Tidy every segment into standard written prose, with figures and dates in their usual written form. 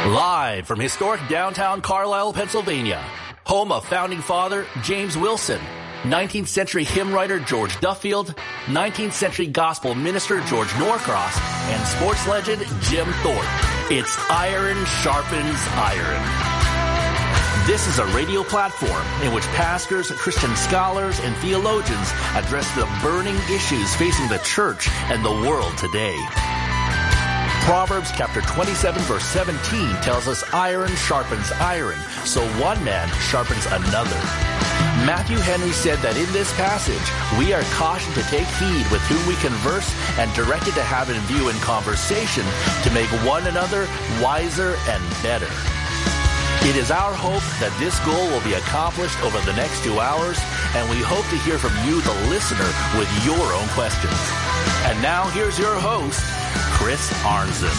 Live from historic downtown Carlisle, Pennsylvania, home of founding father James Wilson, 19th century hymn writer George Duffield, 19th century gospel minister George Norcross, and sports legend Jim Thorpe. It's Iron Sharpens Iron. This is a radio platform in which pastors, Christian scholars, and theologians address the burning issues facing the church and the world today. Proverbs chapter 27 verse 17 tells us iron sharpens iron, so one man sharpens another. Matthew Henry said that in this passage, we are cautioned to take heed with whom we converse and directed to have in view in conversation to make one another wiser and better. It is our hope that this goal will be accomplished over the next 2 hours, and we hope to hear from you, the listener, with your own questions. And now here's your host, Chris Arnzen.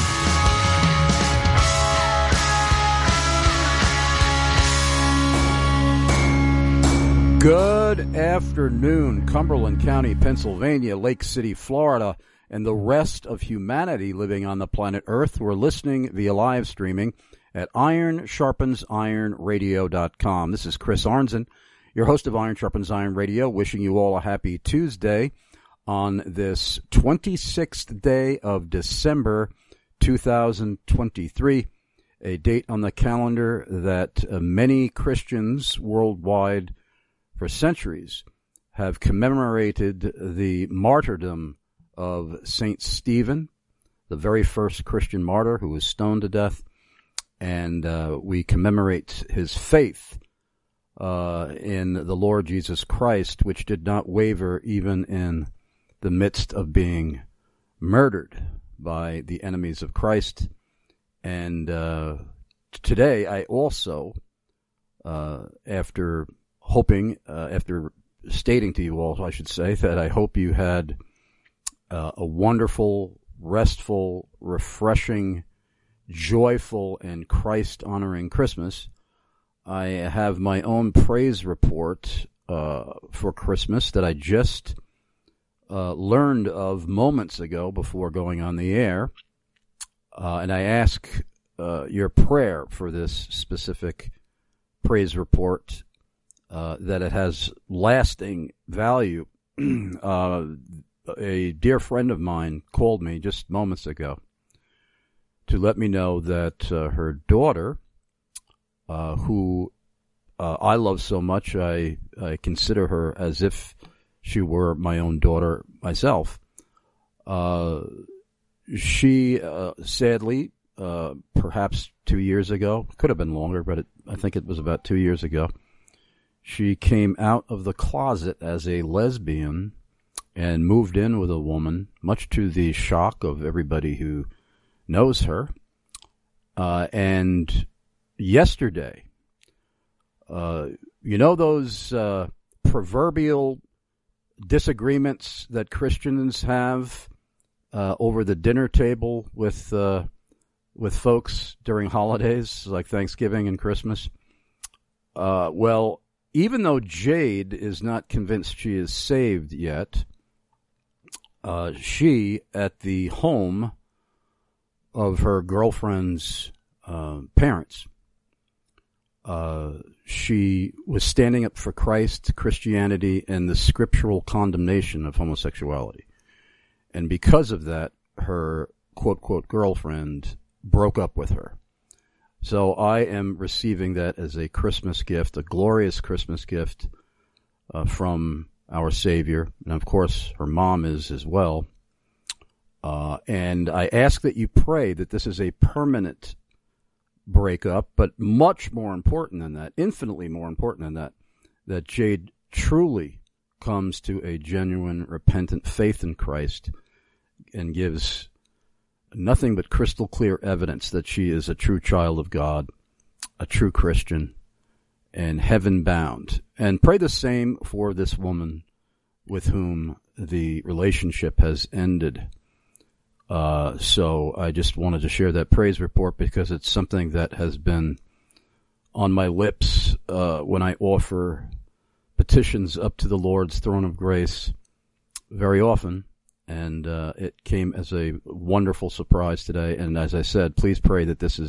Good afternoon, Cumberland County, Pennsylvania, Lake City, Florida, and the rest of humanity living on the planet Earth. We're listening via live streaming at ironsharpensironradio.com. This is Chris Arnzen, your host of Iron Sharpens Iron Radio, wishing you all a happy Tuesday on this 26th day of December 2023, a date on the calendar that many Christians worldwide for centuries have commemorated the martyrdom of St. Stephen, the very first Christian martyr who was stoned to death. And we commemorate his faith in the Lord Jesus Christ, which did not waver even in the midst of being murdered by the enemies of Christ. And today I also, after stating to you all, I should say, that I hope you had a wonderful, restful, refreshing, joyful, and Christ-honoring Christmas, I have my own praise report for Christmas that I just learned of moments ago before going on the air, and I ask your prayer for this specific praise report, that it has lasting value. A dear friend of mine called me just moments ago to let me know that her daughter, who I love so much, I consider her as if she were my own daughter myself. She sadly, perhaps 2 years ago, could have been longer, but I think it was about 2 years ago, she came out of the closet as a lesbian and moved in with a woman, much to the shock of everybody who knows her. And yesterday, you know those proverbial disagreements that Christians have over the dinner table with folks during holidays like Thanksgiving and Christmas? Well, even though Jade is not convinced she is saved yet, she, at the home of her girlfriend's parents, she was standing up for Christ, Christianity, and the scriptural condemnation of homosexuality. And because of that, her quote-quote girlfriend broke up with her. So I am receiving that as a Christmas gift, a glorious Christmas gift from our Savior. And of course, her mom is as well. And I ask that you pray that this is a permanent breakup, but much more important than that, infinitely more important than that, that Jade truly comes to a genuine, repentant faith in Christ and gives nothing but crystal clear evidence that she is a true child of God, a true Christian, and heaven-bound. And pray the same for this woman with whom the relationship has ended. So I just wanted to share that praise report because it's something that has been on my lips when I offer petitions up to the Lord's throne of grace very often. And it came as a wonderful surprise today. And as I said, please pray that this is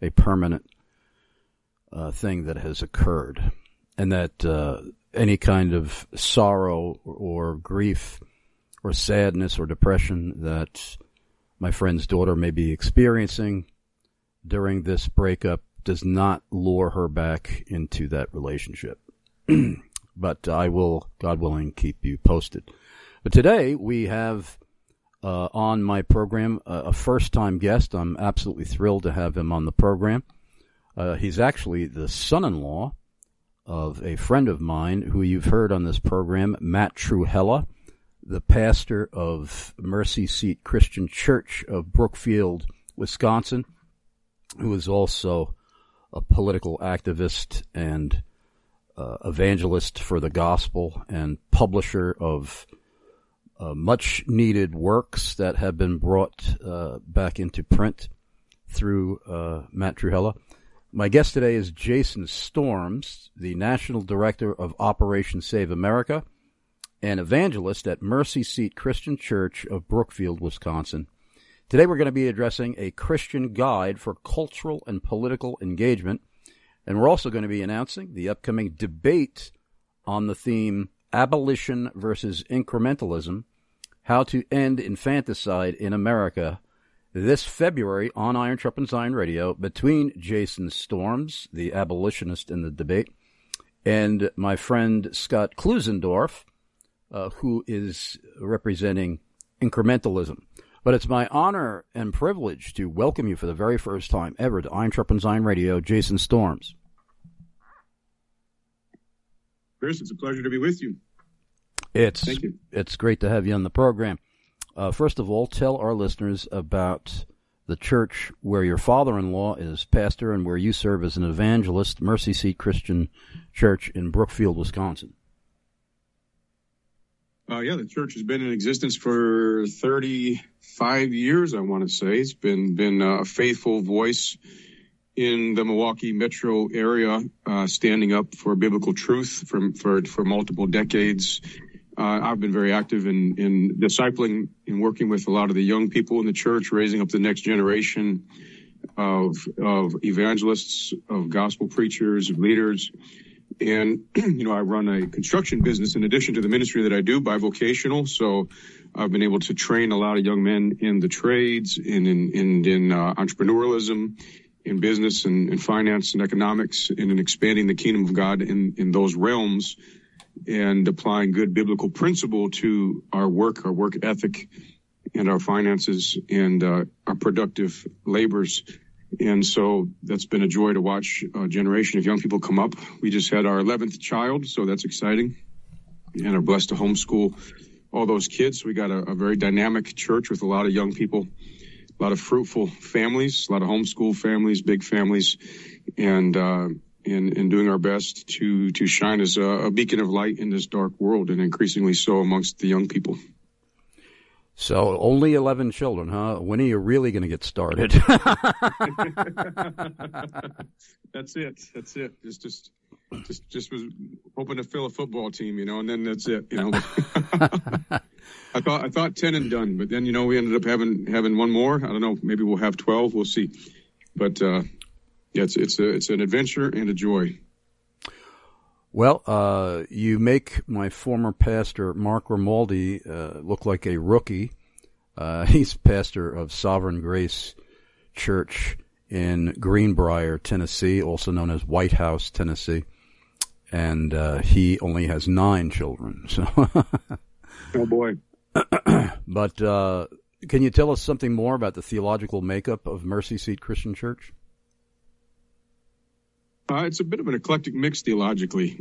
a permanent thing that has occurred, and that any kind of sorrow or grief or sadness or depression that my friend's daughter may be experiencing during this breakup does not lure her back into that relationship. But I will, God willing, keep you posted. But today we have on my program a first-time guest. I'm absolutely thrilled to have him on the program. He's actually the son-in-law of a friend of mine who you've heard on this program, Matt Trewhella, the pastor of Mercy Seat Christian Church of Brookfield, Wisconsin, who is also a political activist and evangelist for the gospel and publisher of much-needed works that have been brought back into print through Matt Trewhella. My guest today is Jason Storms, the National Director of Operation Save America and evangelist at Mercy Seat Christian Church of Brookfield, Wisconsin. Today we're going to be addressing a Christian guide for cultural and political engagement, and we're also going to be announcing the upcoming debate on the theme Abolition versus Incrementalism, How to End Infanticide in America, this February on Iron Trumpet Zion Radio between Jason Storms, the abolitionist in the debate, and my friend Scott Klusendorf, who is representing incrementalism. But it's my honor and privilege to welcome you for the very first time ever to Iron Trumpet Zion Radio, Jason Storms. Chris, it's a pleasure to be with you. Thank you. It's great to have you on the program. First of all, tell our listeners about the church where your father-in-law is pastor and where you serve as an evangelist, Mercy Seat Christian Church in Brookfield, Wisconsin. The church has been in existence for 35 years, I want to say. It's been a faithful voice in the Milwaukee metro area, standing up for biblical truth for multiple decades. I've been very active in discipling and working with a lot of the young people in the church, raising up the next generation of evangelists, of gospel preachers, of leaders. And, I run a construction business in addition to the ministry that I do, bivocational. So I've been able to train a lot of young men in the trades, in entrepreneurialism, in business and finance and economics, and in expanding the kingdom of God in those realms, and applying good biblical principle to our work ethic, and our finances, and our productive labors. And so that's been a joy to watch a generation of young people come up. We just had our 11th child, so that's exciting, and are blessed to homeschool all those kids. So we got a very dynamic church with a lot of young people, a lot of fruitful families, a lot of homeschool families, big families, and doing our best to shine as a beacon of light in this dark world, and increasingly so amongst the young people. So only 11 children, huh? When are you really going to get started? That's it. Just was hoping to fill a football team, and then that's it, I thought 10 and done, but then, we ended up having one more. I don't know, maybe we'll have 12. We'll see. But, it's an adventure and a joy. Well, you make my former pastor, Mark Romaldi, look like a rookie. He's pastor of Sovereign Grace Church in Greenbrier, Tennessee, also known as White House, Tennessee. And he only has 9 children. So, oh, boy. But can you tell us something more about the theological makeup of Mercy Seat Christian Church? It's a bit of an eclectic mix theologically.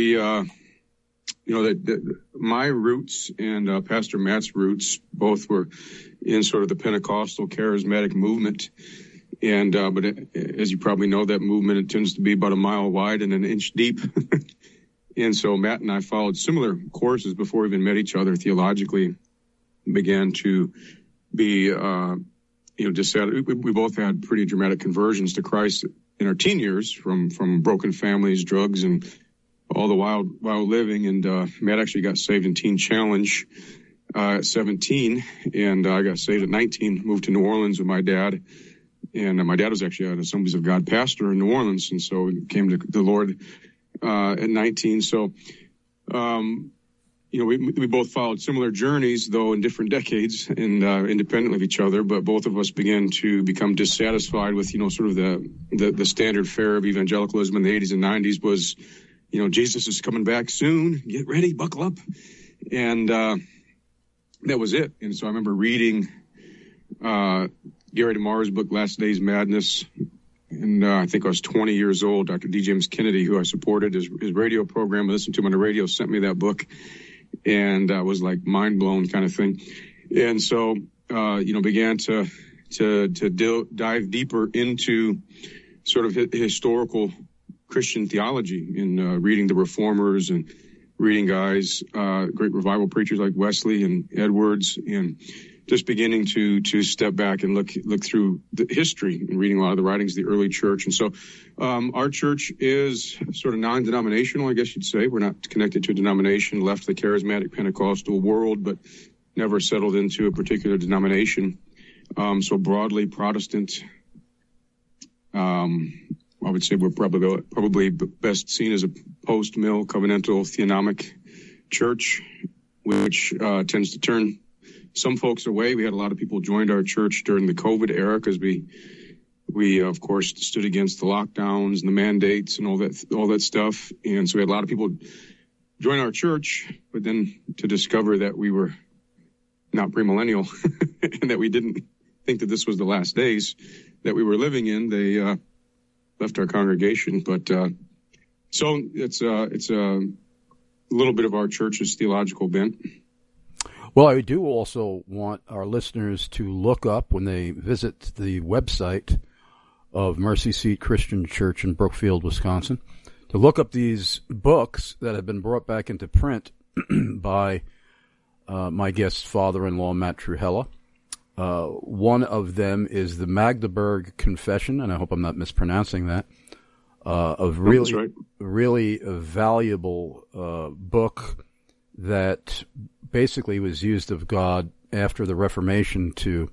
My roots and Pastor Matt's roots both were in sort of the Pentecostal charismatic movement. And but as you probably know, that movement, it tends to be about a mile wide and an inch deep. And so Matt and I followed similar courses before we even met each other theologically, began to be, we both had pretty dramatic conversions to Christ in our teen years, from broken families, drugs, and all the wild living. And Matt actually got saved in Teen Challenge at 17, and I got saved at 19, moved to New Orleans with my dad, And my dad was actually an Assemblies of God pastor in New Orleans, and so came to the Lord at 19. So, we both followed similar journeys, though in different decades and independently of each other. But both of us began to become dissatisfied with, sort of the standard fare of evangelicalism in the 80s and 90s was, Jesus is coming back soon. Get ready, buckle up. And that was it. And so I remember reading Gary DeMar's book, Last Days Madness. And I think I was 20 years old. Dr. D. James Kennedy, who I supported, his radio program, I listened to him on the radio, sent me that book. And I was like mind blown kind of thing. And so, began to dive deeper into sort of historical Christian theology in reading the Reformers and reading guys, great revival preachers like Wesley and Edwards, and just beginning to step back and look through the history and reading a lot of the writings of the early church. And so our church is sort of non-denominational, I guess you'd say. We're not connected to a denomination, left the charismatic Pentecostal world, but never settled into a particular denomination. So broadly Protestant. I would say we're probably best seen as a post-mill covenantal theonomic church, which tends to turn some folks away. We had a lot of people joined our church during the COVID era because we of course stood against the lockdowns and the mandates and all that stuff. And so we had a lot of people join our church, but then to discover that we were not premillennial and that we didn't think that this was the last days that we were living in, they left our congregation. But so it's a little bit of our church's theological bent. Well, I do also want our listeners to look up, when they visit the website of Mercy Seat Christian Church in Brookfield, Wisconsin, to look up these books that have been brought back into print by my guest father-in-law, Matt Trewhella. One of them is the Magdeburg Confession, and I hope I'm not mispronouncing that, of really, right. Really a valuable book that basically was used of God after the Reformation to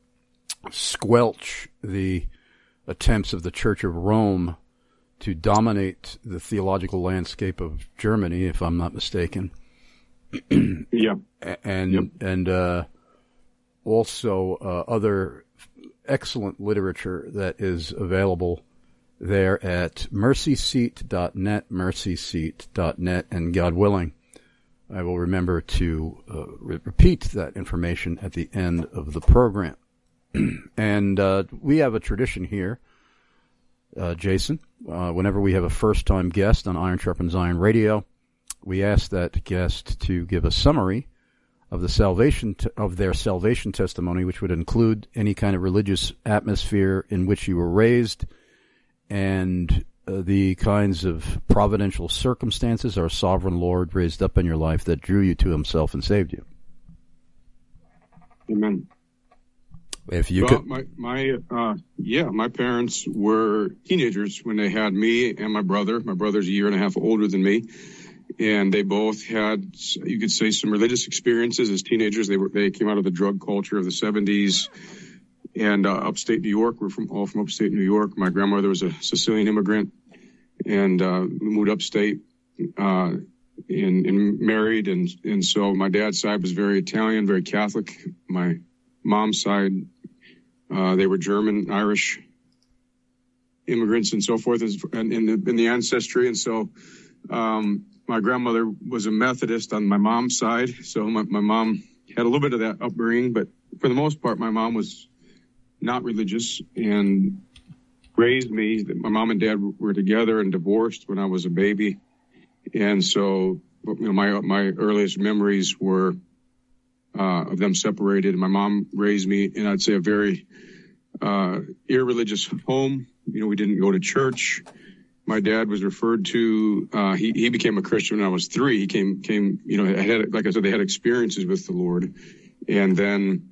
squelch the attempts of the Church of Rome to dominate the theological landscape of Germany, if I'm not mistaken. Yeah. And also other excellent literature that is available there at mercyseat.net, mercyseat.net, and God willing, I will remember to repeat that information at the end of the program. And we have a tradition here, Jason. Whenever we have a first-time guest on Iron Sharpens Iron Radio, we ask that guest to give a summary of the of their salvation testimony, which would include any kind of religious atmosphere in which you were raised, and the kinds of providential circumstances our sovereign Lord raised up in your life that drew you to himself and saved you. Amen. If you could, my parents were teenagers when they had me and my brother. My brother's a year and a half older than me, and they both had, you could say, some religious experiences as teenagers. They came out of the drug culture of the 70s. And upstate New York, we're all from upstate New York. My grandmother was a Sicilian immigrant, and moved upstate and married. And so my dad's side was very Italian, very Catholic. My mom's side, they were German, Irish immigrants and so forth in the ancestry. And so my grandmother was a Methodist on my mom's side. So my mom had a little bit of that upbringing, but for the most part, my mom was not religious and raised me. My mom and dad were together and divorced when I was a baby. And so, my earliest memories were of them separated. My mom raised me in, I'd say, a very irreligious home. We didn't go to church. My dad was referred to, he became a Christian when I was 3. He came, like I said, they had experiences with the Lord. And then,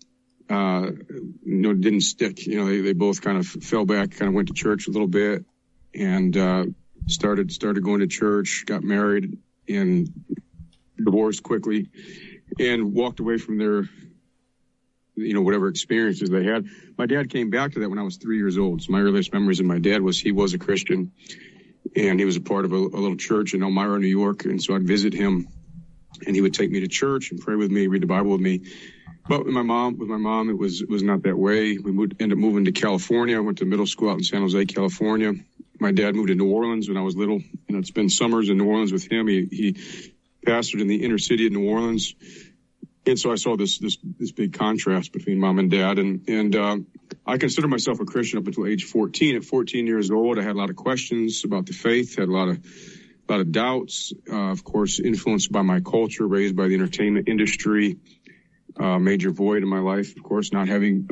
didn't stick. They both kind of fell back, kind of went to church a little bit, and started going to church, got married, and divorced quickly, and walked away from their whatever experiences they had. My dad came back to that when I was 3 years old. So my earliest memories of my dad he was a Christian, and he was a part of a little church in Elmira, New York. And so I'd visit him, and he would take me to church and pray with me, read the Bible with me. But with my mom, it was not that way. We ended up moving to California. I went to middle school out in San Jose, California. My dad moved to New Orleans when I was little, and I'd spend summers in New Orleans with him. He pastored in the inner city of New Orleans. And so I saw this big contrast between mom and dad. And I considered myself a Christian up until age 14. At 14 years old, I had a lot of questions about the faith, had a lot of doubts, of course, influenced by my culture, raised by the entertainment industry. Major void in my life, of course, not having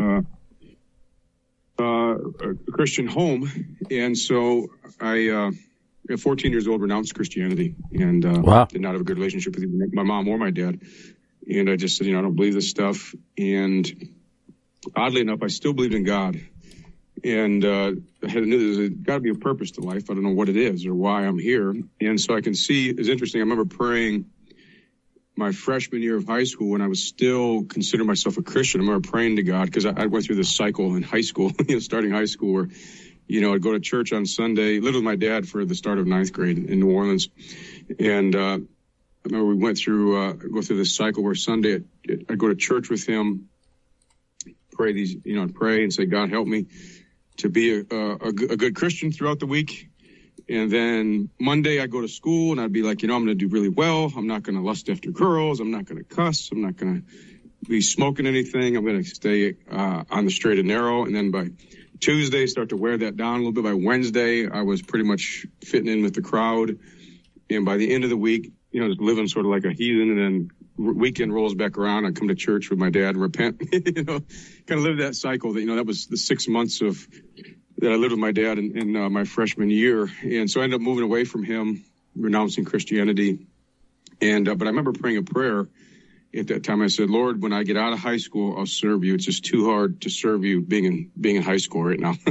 a Christian home. And so I, at 14 years old, renounced Christianity and did not have a good relationship with either my mom or my dad. And I just said, I don't believe this stuff. And oddly enough, I still believed in God. And I knew there's got to be a purpose to life. I don't know what it is or why I'm here. And so I can see, it's interesting, I remember praying my freshman year of high school when I was still considering myself a Christian. I remember praying to God because I went through this cycle in high school, starting high school where, I'd go to church on Sunday, lived with my dad for the start of ninth grade in New Orleans. And I remember we went through, go through this cycle where Sunday I'd go to church with him, pray I'd pray and say, God, help me to be a good Christian throughout the week. And then Monday I go to school and I'd be like, I'm going to do really well. I'm not going to lust after girls. I'm not going to cuss. I'm not going to be smoking anything. I'm going to stay on the straight and narrow. And then by Tuesday, start to wear that down a little bit. By Wednesday, I was pretty much fitting in with the crowd. And by the end of the week, just living sort of like a heathen. And then weekend rolls back around. I come to church with my dad and repent, kind of live that cycle that, that was the 6 months that I lived with my dad in my freshman year. And so I ended up moving away from him, renouncing Christianity. And but I remember praying a prayer at that time. I said, Lord, when I get out of high school, I'll serve you. It's just too hard to serve you being in high school right now.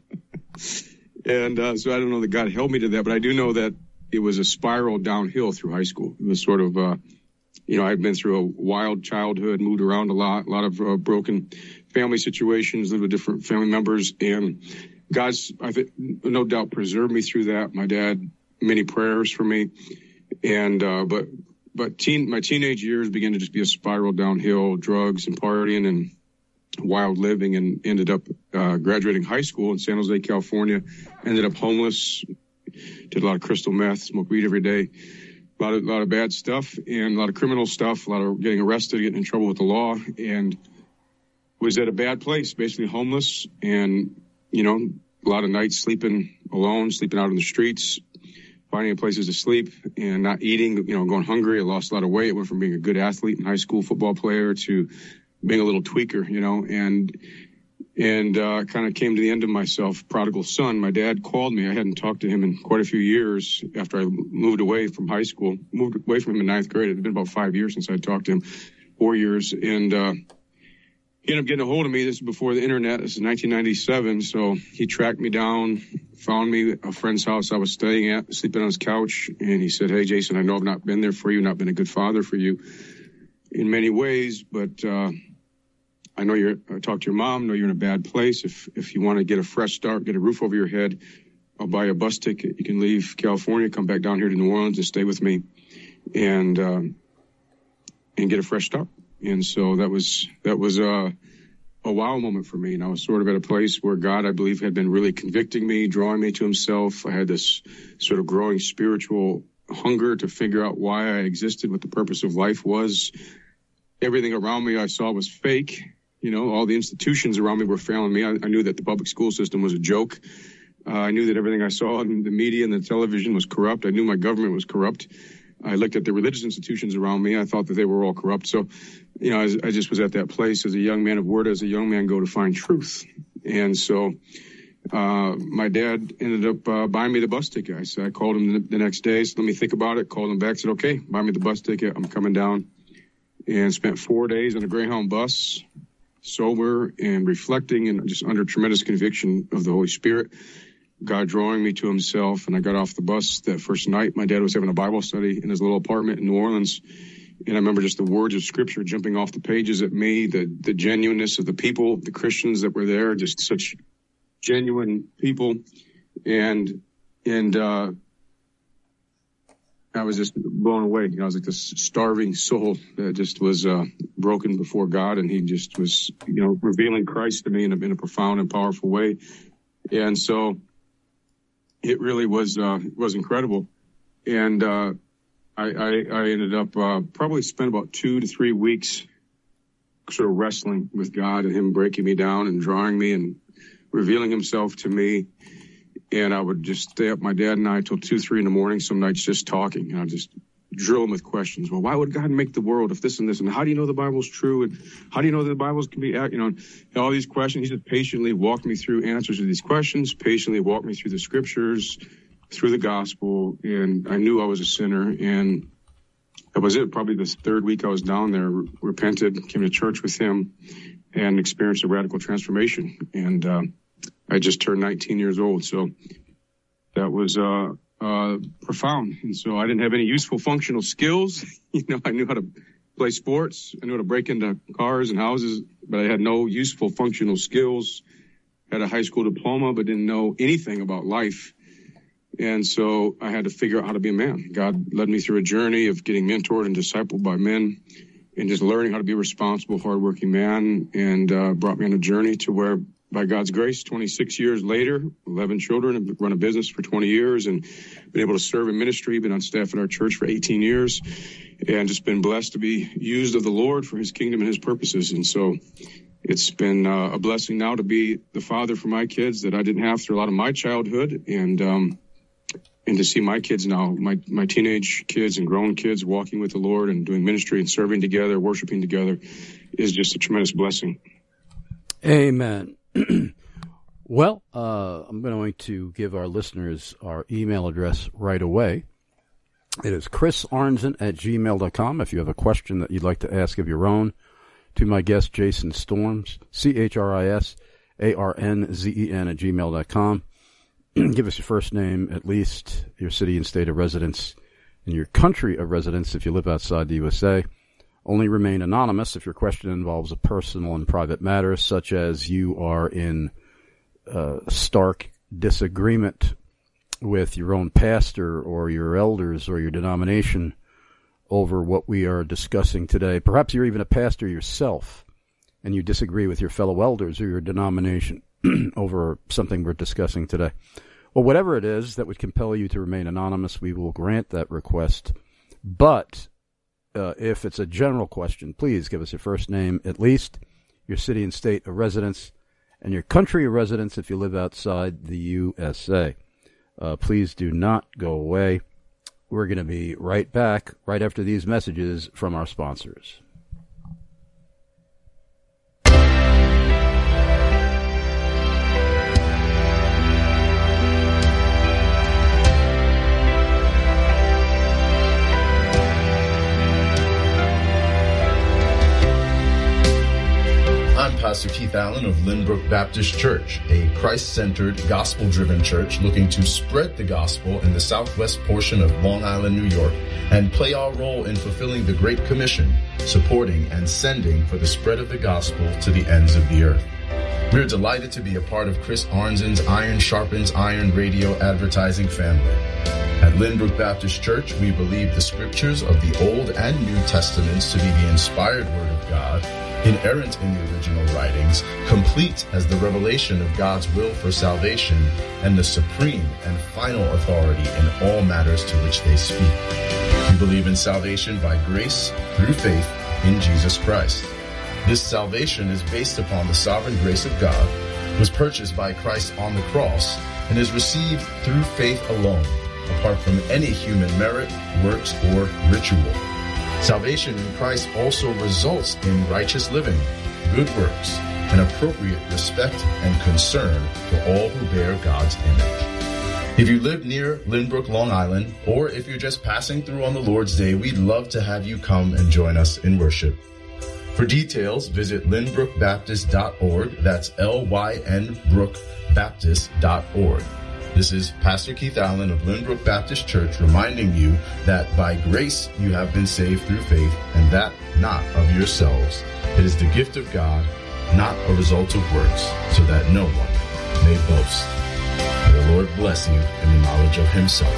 And so I don't know that God held me to that, but I do know that it was a spiral downhill through high school. It was sort of, I'd been through a wild childhood, moved around a lot of broken family situations, lived with different family members, and God's, I think, no doubt preserved me through that. My dad, many prayers for me. And, but my teenage years began to just be a spiral downhill, drugs and partying and wild living, and ended up, graduating high school in San Jose, California, ended up homeless, did a lot of crystal meth, smoked weed every day, a lot of bad stuff and a lot of criminal stuff, a lot of getting arrested, getting in trouble with the law, and was at a bad place, basically homeless, and, a lot of nights sleeping alone, sleeping out in the streets, finding places to sleep and not eating, going hungry. I lost a lot of weight. I went from being a good athlete in high school, football player, to being a little tweaker, and kind of came to the end of myself, prodigal son. My dad called me. I hadn't talked to him in quite a few years after I moved away from high school, moved away from him in ninth grade. It had been about 5 years since I talked to him, 4 years. And, he ended up getting a hold of me. This is before the internet. This is 1997. So he tracked me down, found me a friend's house I was staying at, sleeping on his couch. And he said, hey, Jason, I know I've not been there for you, not been a good father for you in many ways, but I know I talked to your mom, know you're in a bad place. If you want to get a fresh start, get a roof over your head, I'll buy you a bus ticket. You can leave California, come back down here to New Orleans and stay with me and get a fresh start. And so that was a wow moment for me. And I was sort of at a place where God, I believe, had been really convicting me, drawing me to himself. I had this sort of growing spiritual hunger to figure out why I existed, what the purpose of life was. Everything around me I saw was fake. All the institutions around me were failing me. I knew that the public school system was a joke. I knew that everything I saw in the media and the television was corrupt. I knew my government was corrupt. I looked at the religious institutions around me. I thought that they were all corrupt. So, I just was at that place as a young man of word, as a young man go to find truth. And so, my dad ended up buying me the bus ticket. I called him the next day, said, let me think about it. Called him back, said, okay, buy me the bus ticket. I'm coming down. And spent 4 days on a Greyhound bus, sober and reflecting and just under tremendous conviction of the Holy Spirit. God drawing me to himself. And I got off the bus that first night. My dad was having a Bible study in his little apartment in New Orleans. And I remember just the words of Scripture jumping off the pages at me, the genuineness of the people, the Christians that were there, just such genuine people. And I was just blown away. I was like this starving soul that just was broken before God, and he just was, revealing Christ to me in a profound and powerful way. And so it really was incredible. And I ended up probably spent about 2 to 3 weeks sort of wrestling with God and him breaking me down and drawing me and revealing himself to me. And I would just stay up, my dad and I, till 2, 3 in the morning, some nights just talking. And I'd just drill him with questions. Well, why would God make the world if this and this? And how do you know the Bible's true? And how do you know that the Bible can be, all these questions. He just patiently walked me through answers to these questions, patiently walked me through the Scriptures, through the gospel. And I knew I was a sinner. And that was it. Probably the 3rd week I was down there, repented, came to church with him, and experienced a radical transformation. And I just turned 19 years old. So that was profound. And so I didn't have any useful functional skills. I knew how to play sports. I knew how to break into cars and houses, but I had no useful functional skills. Had a high school diploma, but didn't know anything about life. And so I had to figure out how to be a man. God led me through a journey of getting mentored and discipled by men and just learning how to be a responsible, hardworking man, and brought me on a journey to where, by God's grace, 26 years later, 11 children, I've run a business for 20 years and been able to serve in ministry, been on staff at our church for 18 years, and just been blessed to be used of the Lord for his kingdom and his purposes. And so it's been a blessing now to be the father for my kids that I didn't have through a lot of my childhood, and to see my kids now, my teenage kids and grown kids walking with the Lord and doing ministry and serving together, worshiping together, is just a tremendous blessing. Amen. Well, I'm going to give our listeners our email address right away. It is chrisarnzen@gmail.com. If you have a question that you'd like to ask of your own to my guest, Jason Storms, CHRISARNZEN@gmail.com. Give us your first name, at least your city and state of residence, and your country of residence if you live outside the USA. Only remain anonymous if your question involves a personal and private matter, such as you are in stark disagreement with your own pastor or your elders or your denomination over what we are discussing today. Perhaps you're even a pastor yourself, and you disagree with your fellow elders or your denomination over something we're discussing today. Well, whatever it is that would compel you to remain anonymous, we will grant that request. But if it's a general question, please give us your first name, at least your city and state of residence, and your country of residence if you live outside the USA. Please do not go away. We're going to be right back right after these messages from our sponsors. I'm Pastor Keith Allen of Lynbrook Baptist Church, a Christ-centered, gospel-driven church looking to spread the gospel in the southwest portion of Long Island, New York, and play our role in fulfilling the Great Commission, supporting and sending for the spread of the gospel to the ends of the earth. We're delighted to be a part of Chris Arnzen's Iron Sharpens Iron radio advertising family. At Lynbrook Baptist Church, we believe the scriptures of the Old and New Testaments to be the inspired Word of God, inerrant in the original writings, complete as the revelation of God's will for salvation, and the supreme and final authority in all matters to which they speak. We believe in salvation by grace through faith in Jesus Christ. This salvation is based upon the sovereign grace of God, was purchased by Christ on the cross, and is received through faith alone, apart from any human merit, works, or ritual. Salvation in Christ also results in righteous living, good works, and appropriate respect and concern for all who bear God's image. If you live near Lynbrook, Long Island, or if you're just passing through on the Lord's Day, we'd love to have you come and join us in worship. For details, visit lynbrookbaptist.org. That's LYN Brookbaptist.org. This is Pastor Keith Allen of Lynbrook Baptist Church reminding you that by grace you have been saved through faith, and that not of yourselves. It is the gift of God, not a result of works, so that no one may boast. May the Lord bless you in the knowledge of himself.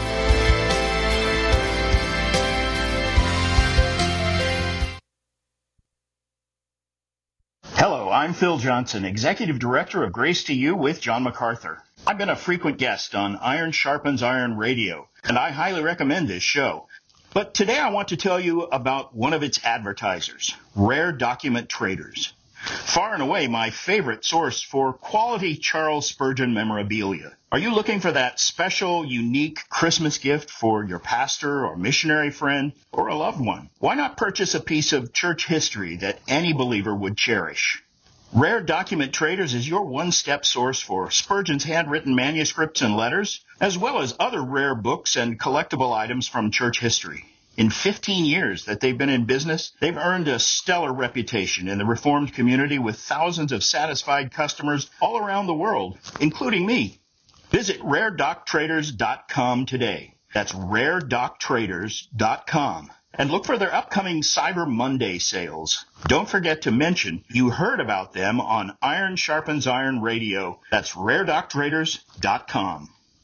Hello, I'm Phil Johnson, Executive Director of Grace to You with John MacArthur. I've been a frequent guest on Iron Sharpens Iron Radio, and I highly recommend this show. But today I want to tell you about one of its advertisers, Rare Document Traders. Far and away my favorite source for quality Charles Spurgeon memorabilia. Are you looking for that special, unique Christmas gift for your pastor or missionary friend or a loved one? Why not purchase a piece of church history that any believer would cherish? Rare Document Traders is your one-step source for Spurgeon's handwritten manuscripts and letters, as well as other rare books and collectible items from church history. In 15 years that they've been in business, they've earned a stellar reputation in the Reformed community with thousands of satisfied customers all around the world, including me. Visit RareDocTraders.com today. That's RareDocTraders.com. And look for their upcoming Cyber Monday sales. Don't forget to mention you heard about them on Iron Sharpens Iron Radio. That's RareDocTraders.com.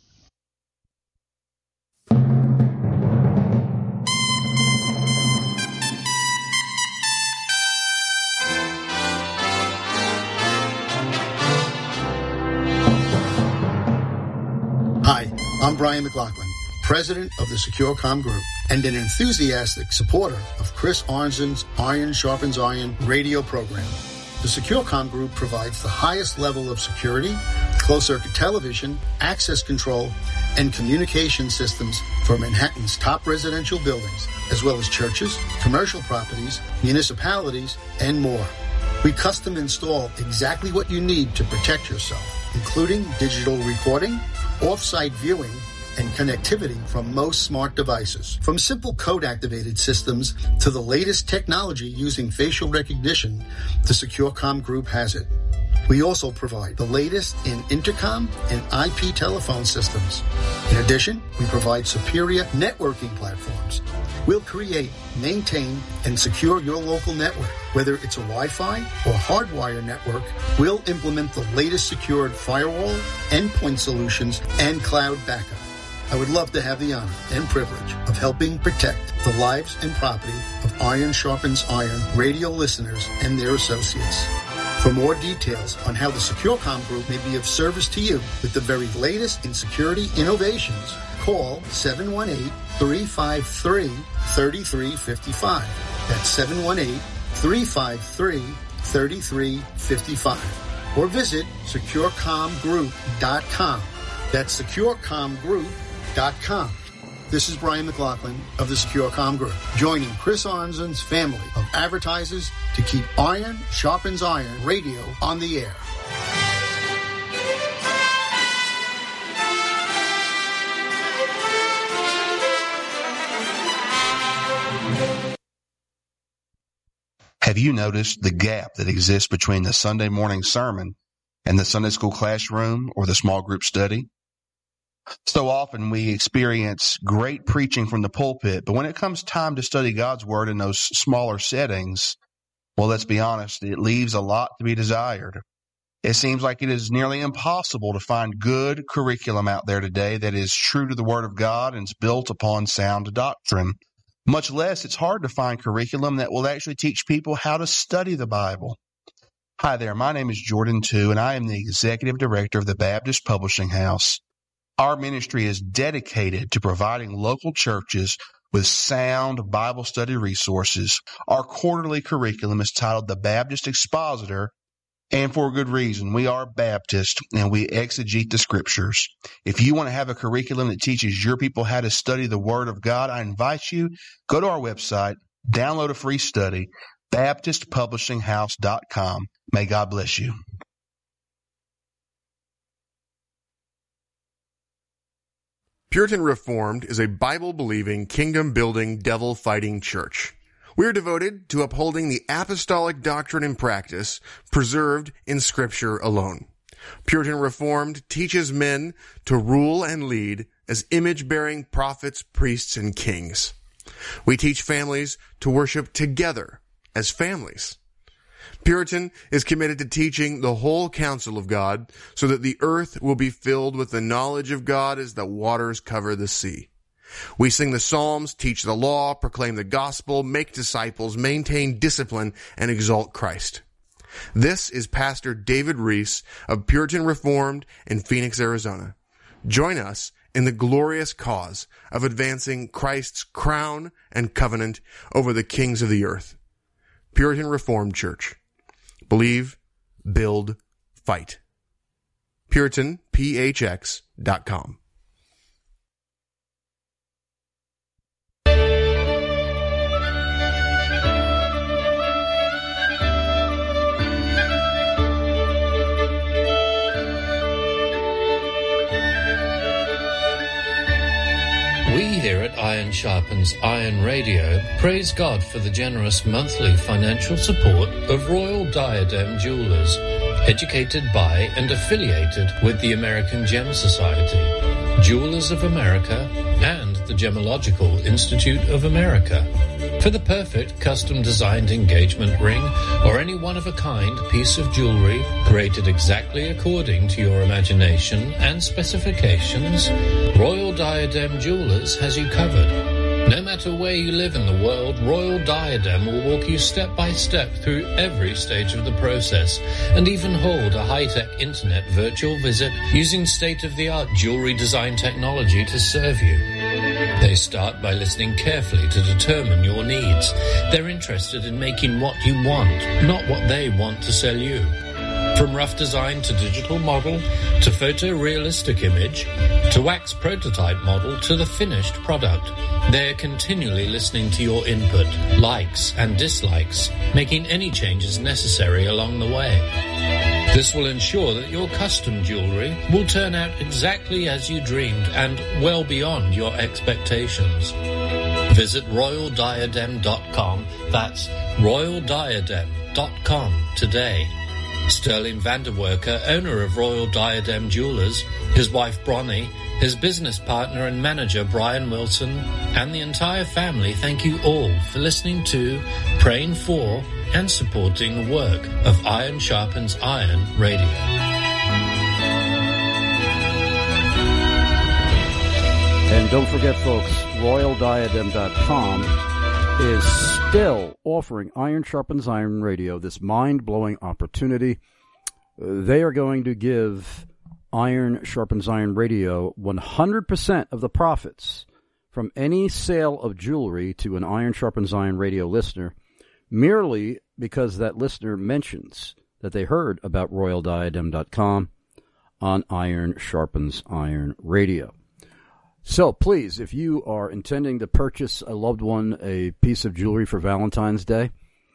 Hi, I'm Brian McLaughlin, president of the SecureCom Group and an enthusiastic supporter of Chris Arnzen's Iron Sharpens Iron radio program. The SecureCom Group provides the highest level of security, closed-circuit television, access control, and communication systems for Manhattan's top residential buildings, as well as churches, commercial properties, municipalities, and more. We custom install exactly what you need to protect yourself, including digital recording, off-site viewing, and connectivity from most smart devices. From simple code-activated systems to the latest technology using facial recognition, the SecureCom Group has it. We also provide the latest in intercom and IP telephone systems. In addition, we provide superior networking platforms. We'll create, maintain, and secure your local network. Whether it's a Wi-Fi or hardwire network, we'll implement the latest secured firewall, endpoint solutions, and cloud backup. I would love to have the honor and privilege of helping protect the lives and property of Iron Sharpens Iron radio listeners and their associates. For more details on how the SecureCom Group may be of service to you with the very latest in security innovations, call 718-353-3355. That's 718-353-3355. Or visit SecureComGroup.com. That's SecureComGroup.com. This is Brian McLaughlin of the SecureCom Group, joining Chris Arnzen's family of advertisers to keep Iron Sharpens Iron radio on the air. Have you noticed the gap that exists between the Sunday morning sermon and the Sunday school classroom or the small group study? So often we experience great preaching from the pulpit, but when it comes time to study God's Word in those smaller settings, well, let's be honest, it leaves a lot to be desired. It seems like it is nearly impossible to find good curriculum out there today that is true to the Word of God and is built upon sound doctrine. Much less, it's hard to find curriculum that will actually teach people how to study the Bible. Hi there, my name is Jordan Tu, and I am the Executive Director of the Baptist Publishing House. Our ministry is dedicated to providing local churches with sound Bible study resources. Our quarterly curriculum is titled The Baptist Expositor, and for a good reason. We are Baptist, and we exegete the Scriptures. If you want to have a curriculum that teaches your people how to study the Word of God, I invite you, go to our website, download a free study, BaptistPublishingHouse.com. May God bless you. Puritan Reformed is a Bible-believing, kingdom-building, devil-fighting church. We are devoted to upholding the apostolic doctrine and practice preserved in Scripture alone. Puritan Reformed teaches men to rule and lead as image-bearing prophets, priests, and kings. We teach families to worship together as families. Puritan is committed to teaching the whole counsel of God so that the earth will be filled with the knowledge of God as the waters cover the sea. We sing the Psalms, teach the law, proclaim the gospel, make disciples, maintain discipline, and exalt Christ. This is Pastor David Reese of Puritan Reformed in Phoenix, Arizona. Join us in the glorious cause of advancing Christ's crown and covenant over the kings of the earth. Puritan Reformed Church. Believe, build, fight. PuritanPHX.com. We here at Iron Sharpens Iron Radio praise God for the generous monthly financial support of Royal Diadem Jewelers, educated by and affiliated with the American Gem Society, Jewelers of America, and the Gemological Institute of America. For the perfect custom-designed engagement ring or any one-of-a-kind piece of jewelry created exactly according to your imagination and specifications, Royal Diadem Jewelers has you covered. No matter where you live in the world, Royal Diadem will walk you step by step through every stage of the process and even hold a high-tech internet virtual visit using state-of-the-art jewelry design technology to serve you. They start by listening carefully to determine your needs. They're interested in making what you want, not what they want to sell you. From rough design to digital model, to photorealistic image, to wax prototype model, to the finished product, they're continually listening to your input, likes and dislikes, making any changes necessary along the way. This will ensure that your custom jewelry will turn out exactly as you dreamed and well beyond your expectations. Visit royaldiadem.com. That's royaldiadem.com today. Sterling Vanderwerker, owner of Royal Diadem Jewelers, his wife Bronnie, his business partner and manager Brian Wilson, and the entire family thank you all for listening to, praying for, and supporting the work of Iron Sharpens Iron Radio. And don't forget, folks, RoyalDiadem.com is still offering Iron Sharpens Iron Radio this mind-blowing opportunity. They are going to give Iron Sharpens Iron Radio 100% of the profits from any sale of jewelry to an Iron Sharpens Iron Radio listener, merely because that listener mentions that they heard about RoyalDiadem.com on Iron Sharpens Iron Radio. So please, if you are intending to purchase a loved one a piece of jewelry for Valentine's Day,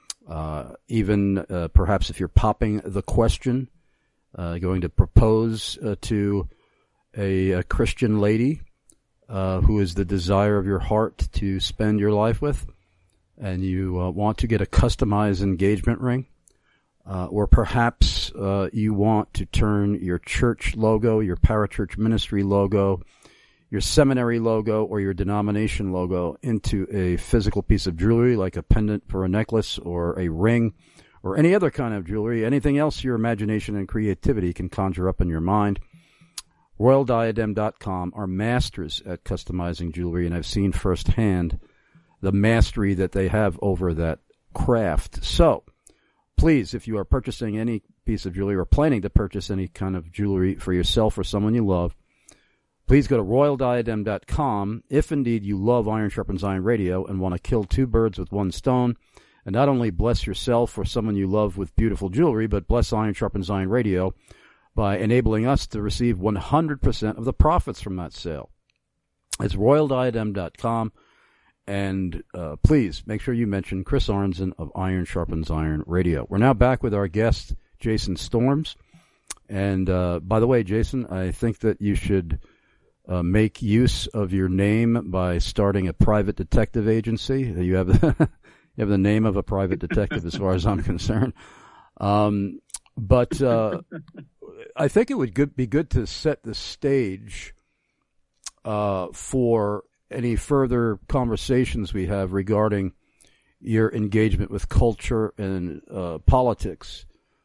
even perhaps if you're popping the question, going to propose to a Christian lady who is the desire of your heart to spend your life with, and you want to get a customized engagement ring, or perhaps you want to turn your church logo, your parachurch ministry logo, your seminary logo, or your denomination logo into a physical piece of jewelry like a pendant for a necklace or a ring or any other kind of jewelry, anything else your imagination and creativity can conjure up in your mind. RoyalDiadem.com are masters at customizing jewelry, and I've seen firsthand the mastery that they have over that craft. So, please, if you are purchasing any piece of jewelry or planning to purchase any kind of jewelry for yourself or someone you love, please go to RoyalDiadem.com if indeed you love Iron Sharpens Iron Radio and want to kill two birds with one stone, and not only bless yourself or someone you love with beautiful jewelry, but bless Iron Sharpens Iron Radio by enabling us to receive 100% of the profits from that sale. It's RoyalDiadem.com, and please make sure you mention Chris Arnzen of Iron Sharpens Iron Radio. We're now back with our guest, Jason Storms. And by the way, Jason, I think that you should make use of your name by starting a private detective agency. You have the, you have the name of a private detective as far as I'm concerned. But I think it would be good to set the stage for any further conversations we have regarding your engagement with culture and politics.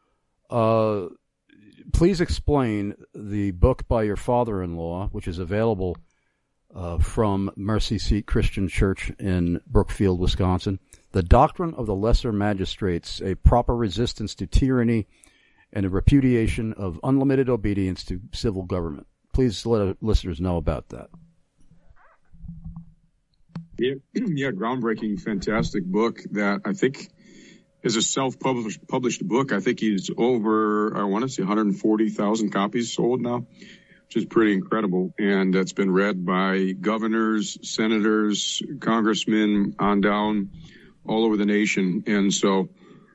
Please explain the book by your father-in-law, which is available from Mercy Seat Christian Church in Brookfield, Wisconsin. The Doctrine of the Lesser Magistrates, a Proper Resistance to Tyranny and a Repudiation of Unlimited Obedience to Civil Government. Please let our listeners know about that. Yeah, groundbreaking, fantastic book that I think is a self-published book. I think he's over, I want to say 140,000 copies sold now, which is pretty incredible. And that's been read by governors, senators, congressmen on down all over the nation. And so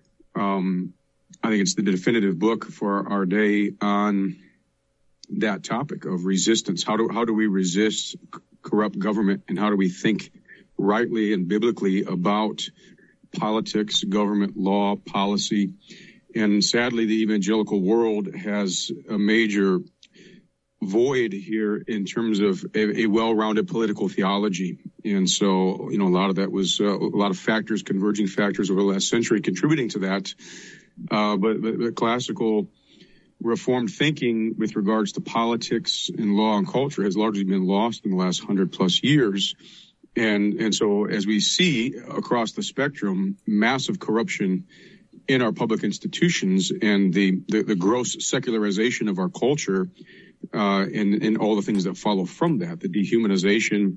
I think it's the definitive book for our day on that topic of resistance. How do we resist corrupt government, and how do we think rightly and biblically about politics, government, law, policy? And sadly, the evangelical world has a major void here in terms of a well-rounded political theology. And so, a lot of that was a lot of factors, converging factors over the last century contributing to that. But classical Reformed thinking with regards to politics and law and culture has largely been lost in the last 100+ years. And so as we see across the spectrum, massive corruption in our public institutions and the gross secularization of our culture, and all the things that follow from that, the dehumanization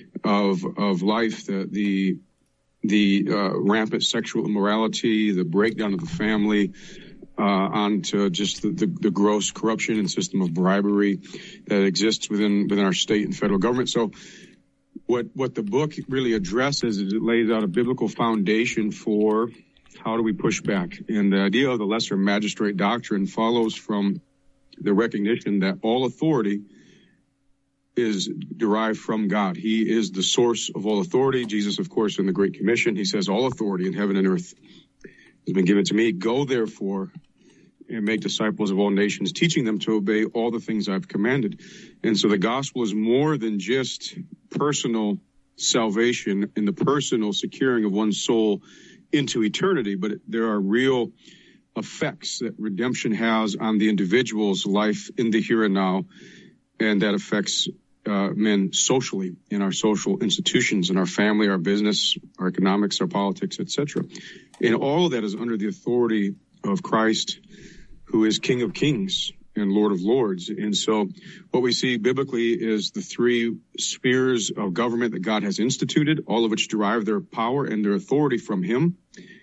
of life, the rampant sexual immorality, the breakdown of the family, onto just the gross corruption and system of bribery that exists within our state and federal government. So what the book really addresses is it lays out a biblical foundation for how do we push back. And the idea of the lesser magistrate doctrine follows from the recognition that all authority is derived from God. He is the source of all authority. Jesus, of course, in the Great Commission, he says, all authority in heaven and earth has been given to me. Go, therefore, and make disciples of all nations, teaching them to obey all the things I've commanded. And so the gospel is more than just personal salvation and the personal securing of one's soul into eternity, but there are real effects that redemption has on the individual's life in the here and now, and that affects men socially in our social institutions, in our family, our business, our economics, our politics, etc. And all of that is under the authority of Christ, who is King of Kings and Lord of Lords. And so what we see biblically is the three spheres of government that God has instituted, all of which derive their power and their authority from him,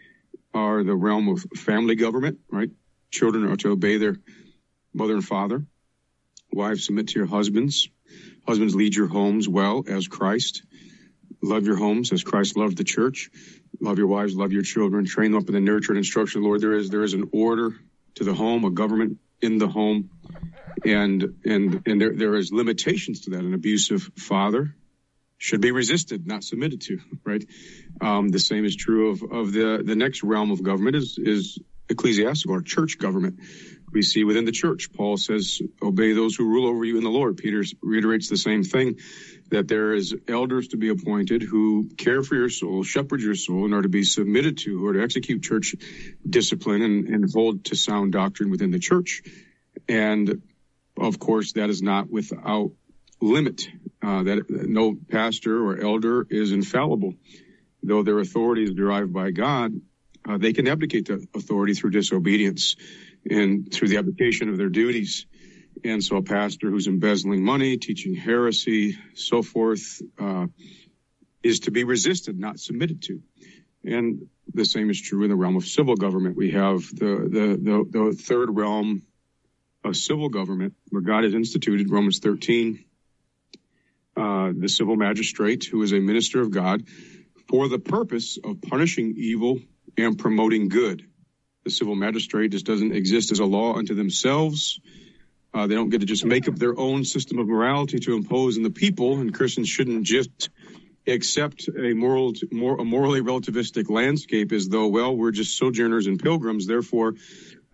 are the realm of family government, right? Children are to obey their mother and father. Wives, submit to your husbands. Husbands, lead your homes well as Christ. Love your homes as Christ loved the church. Love your wives, love your children. Train them up in the nurture and instruction of the Lord. There is an order to the home, a government in the home, and there is limitations to that. An abusive father should be resisted, not submitted to, right? The same is true of the next realm of government is ecclesiastical or church government. We see within the church, Paul says, obey those who rule over you in the Lord. Peter reiterates the same thing, that there is elders to be appointed who care for your soul, shepherd your soul, and are to be submitted to, who are to execute church discipline and hold to sound doctrine within the church. And of course, that is not without limit, that no pastor or elder is infallible. Though their authority is derived by God, they can abdicate the authority through disobedience and through the abdication of their duties. And so a pastor who's embezzling money, teaching heresy, so forth, is to be resisted, not submitted to. And the same is true in the realm of civil government. We have the third realm of civil government where God has instituted, Romans 13, the civil magistrate who is a minister of God for the purpose of punishing evil and promoting good. The civil magistrate just doesn't exist as a law unto themselves. They don't get to just make up their own system of morality to impose on the people, and Christians shouldn't just accept a morally relativistic landscape as though, well, we're just sojourners and pilgrims, therefore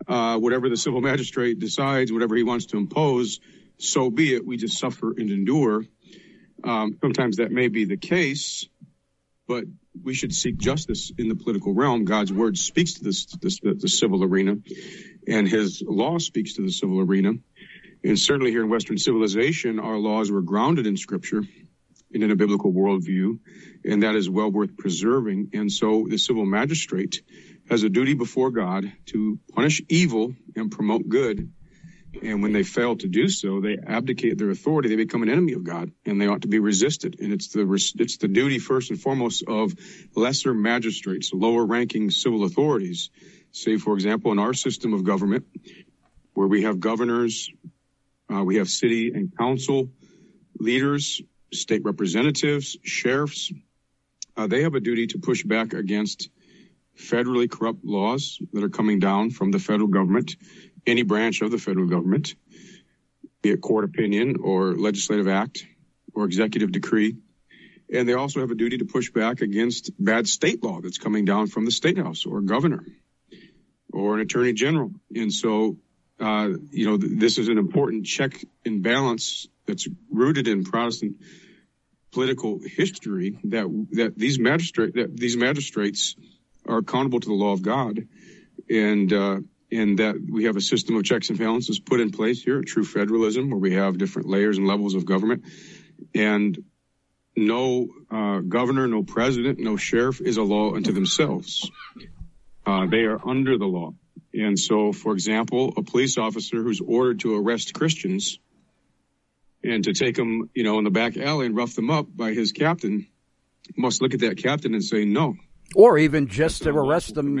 whatever the civil magistrate decides, whatever he wants to impose, so be it. We just suffer and endure. Sometimes that may be the case, but we should seek justice in the political realm. God's word speaks to the civil arena, and his law speaks to the civil arena. And certainly here in Western civilization, our laws were grounded in Scripture and in a biblical worldview, and that is well worth preserving. And so the civil magistrate has a duty before God to punish evil and promote good. And when they fail to do so, they abdicate their authority. They become an enemy of God, and they ought to be resisted. And it's the duty first and foremost of lesser magistrates, lower-ranking civil authorities. Say, for example, in our system of government, where we have governors, we have city and council leaders, state representatives, sheriffs. They have a duty to push back against federally corrupt laws that are coming down from the federal government, any branch of the federal government, be it court opinion or legislative act or executive decree. And they also have a duty to push back against bad state law that's coming down from the state house or governor or an attorney general. And so, this is an important check and balance that's rooted in Protestant political history, that these magistrates are accountable to the law of God, and that we have a system of checks and balances put in place here, true federalism, where we have different layers and levels of government, and no governor, no president, no sheriff is a law unto themselves. They are under the law. And so, for example, a police officer who's ordered to arrest Christians and to take them, in the back alley and rough them up by his captain must look at that captain and say no. Or even just to arrest them,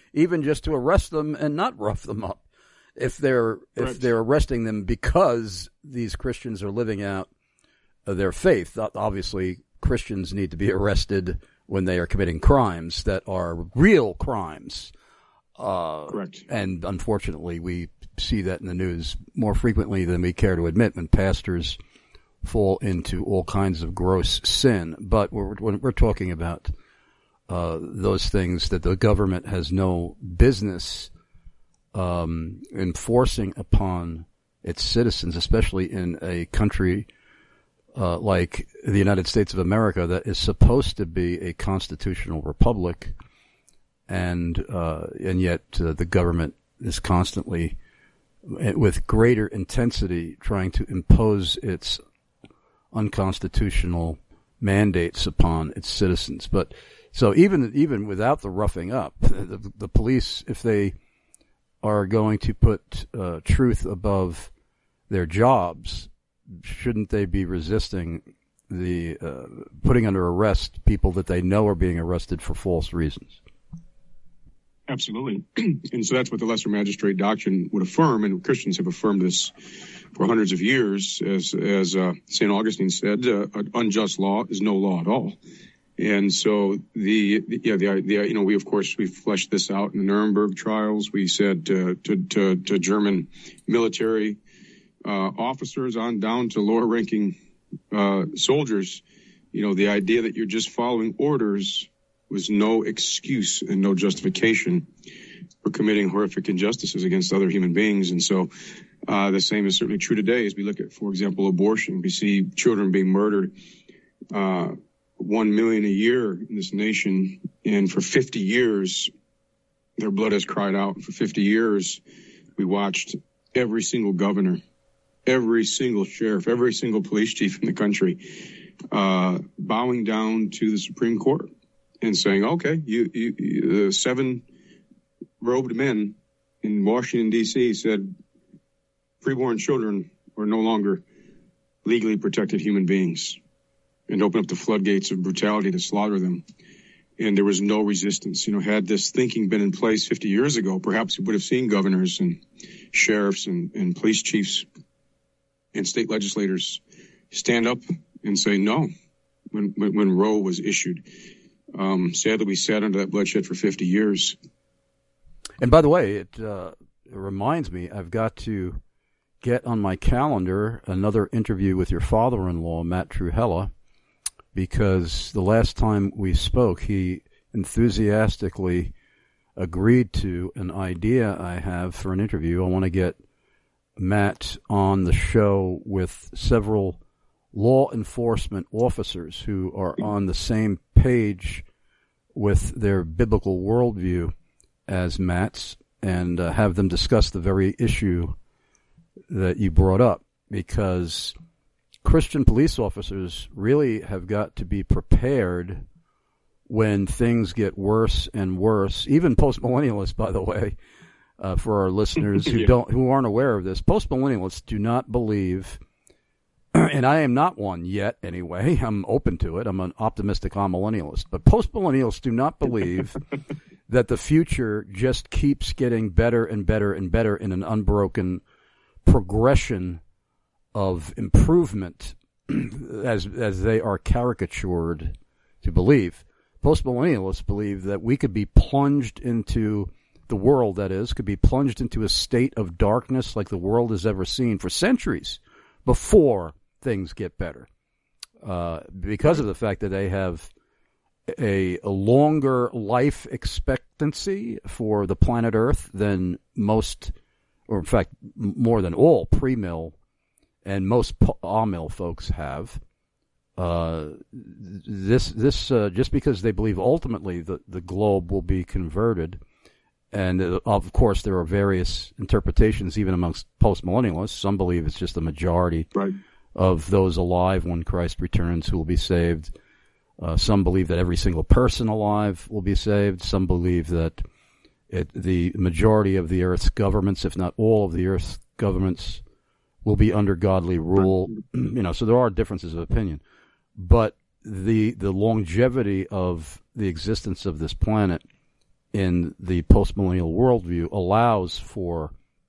and not rough them up. If they're arresting them because these Christians are living out their faith, obviously Christians need to be arrested when they are committing crimes that are real crimes. Correct. And unfortunately, we see that in the news more frequently than we care to admit when pastors fall into all kinds of gross sin. But when we're talking about those things that the government has no business enforcing upon its citizens, especially in a country like the United States of America that is supposed to be a constitutional republic, and yet the government is constantly, with greater intensity, trying to impose its unconstitutional mandates upon its citizens. But so even without the roughing up, the police, if they are going to put truth above their jobs, shouldn't they be resisting the putting under arrest people that they know are being arrested for false reasons? Absolutely. And so that's what the lesser magistrate doctrine would affirm, and Christians have affirmed this for hundreds of years. As St. Augustine said, unjust law is no law at all. And so we fleshed this out in the Nuremberg trials. We said to German military officers on down to lower ranking soldiers, the idea that you're just following orders was no excuse and no justification for committing horrific injustices against other human beings. And so the same is certainly true today as we look at, for example, abortion. We see children being murdered, 1 million a year in this nation. And for 50 years, their blood has cried out. For 50 years, we watched every single governor, every single sheriff, every single police chief in the country bowing down to the Supreme Court and saying, okay, you 7 robed men in Washington, D.C. said preborn children are no longer legally protected human beings, and open up the floodgates of brutality to slaughter them. And there was no resistance. Had this thinking been in place 50 years ago, perhaps we would have seen governors and sheriffs and police chiefs and state legislators stand up and say no when Roe was issued. Sadly, we sat under that bloodshed for 50 years. And by the way, it reminds me, I've got to get on my calendar another interview with your father-in-law, Matt Trewhella, because the last time we spoke, he enthusiastically agreed to an idea I have for an interview. I want to get Matt on the show with several law enforcement officers who are on the same page with their biblical worldview as Matt's, and have them discuss the very issue that you brought up, because Christian police officers really have got to be prepared when things get worse and worse. Even post-millennialists, by the way, for our listeners who aren't aware of this, post-millennialists do not believe, and I am not one yet anyway, I'm open to it, I'm an optimistic amillennialist, but post-millennials do not believe that the future just keeps getting better and better and better in an unbroken progression of improvement as they are caricatured to believe. Post-millennialists believe that we could be plunged into, the world that is, could be plunged into a state of darkness like the world has ever seen for centuries before things get better, because of the fact that they have a longer life expectancy for the planet Earth than most, or in fact more than all pre-mill and most amill folks have. This just because they believe ultimately the globe will be converted, and of course there are various interpretations even amongst post-millennialists. Some believe it's just the majority of those alive when Christ returns who will be saved. Some believe that every single person alive will be saved. Some believe that the majority of the earth's governments, if not all of the earth's governments, will be under godly rule. So there are differences of opinion. But the longevity of the existence of this planet in the postmillennial worldview allows for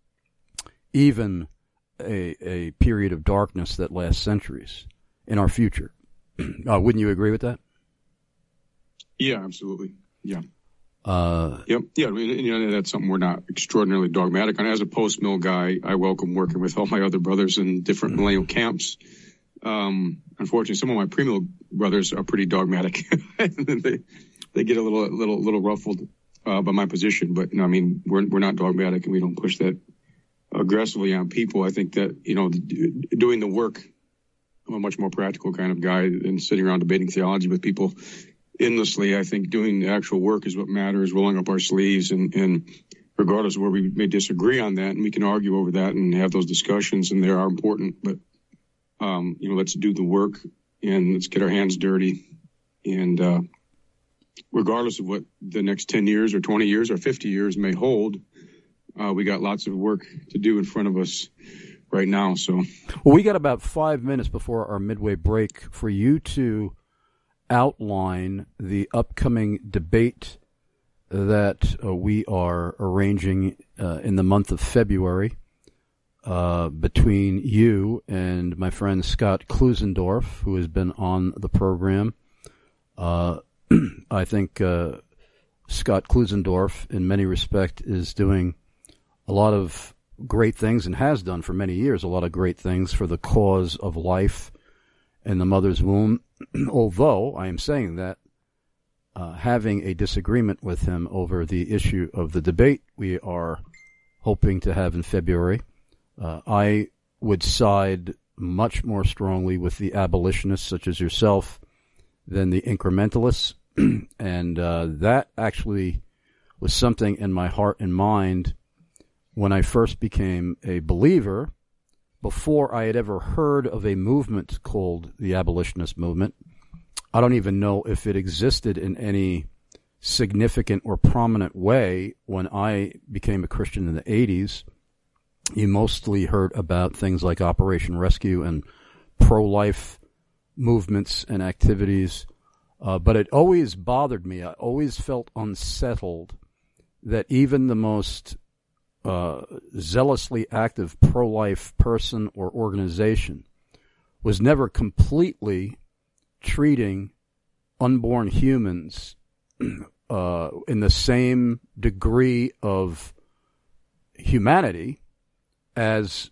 even a period of darkness that lasts centuries in our future. Wouldn't you agree with that? Yeah, absolutely. Yeah. Yep. Yeah. I mean, that's something we're not extraordinarily dogmatic on. As a post-mill guy, I welcome working with all my other brothers in different millennial camps. Unfortunately, some of my pre-mill brothers are pretty dogmatic. they get a little ruffled by my position. But no, I mean, we're not dogmatic, and we don't push that aggressively on people. I think that doing the work. I'm a much more practical kind of guy than sitting around debating theology with people endlessly. I think doing the actual work is what matters, rolling up our sleeves, and regardless of where we may disagree on that, and we can argue over that and have those discussions, and they are important, but, let's do the work and let's get our hands dirty. And regardless of what the next 10 years or 20 years or 50 years may hold, we got lots of work to do in front of us right now. So, well, we got about 5 minutes before our midway break for you to outline the upcoming debate that we are arranging in the month of February between you and my friend Scott Klusendorf, who has been on the program. I think Scott Klusendorf, in many respects, is doing a lot of great things and has done for many years a lot of great things for the cause of life in the mother's womb. Although I am saying that having a disagreement with him over the issue of the debate we are hoping to have in February, I would side much more strongly with the abolitionists such as yourself than the incrementalists. And that actually was something in my heart and mind when I first became a believer, before I had ever heard of a movement called the abolitionist movement. I don't even know if it existed in any significant or prominent way when I became a Christian in the 80s. You mostly heard about things like Operation Rescue and pro-life movements and activities. But it always bothered me. I always felt unsettled that even the most zealously active pro-life person or organization was never completely treating unborn humans in the same degree of humanity as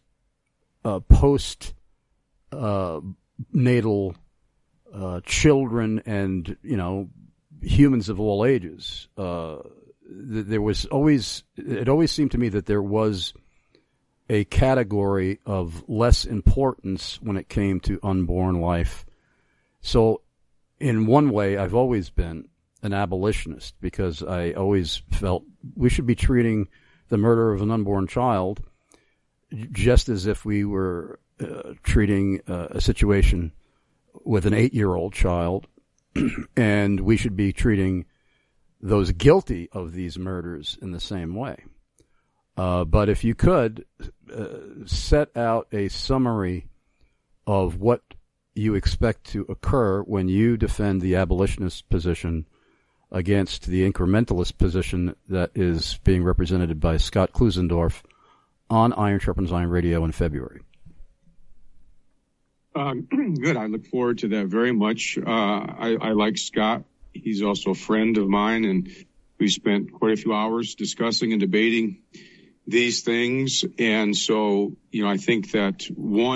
post-natal children and, humans of all ages. it always seemed to me that there was a category of less importance when it came to unborn life. So in one way, I've always been an abolitionist because I always felt we should be treating the murder of an unborn child just as if we were treating a situation with an 8-year-old child, and we should be treating those guilty of these murders in the same way. But if you could set out a summary of what you expect to occur when you defend the abolitionist position against the incrementalist position that is being represented by Scott Klusendorf on Iron Sharpens Iron Radio in February. Good. I look forward to that very much. I like Scott. He's also a friend of mine, and we spent quite a few hours discussing and debating these things. And so, I think that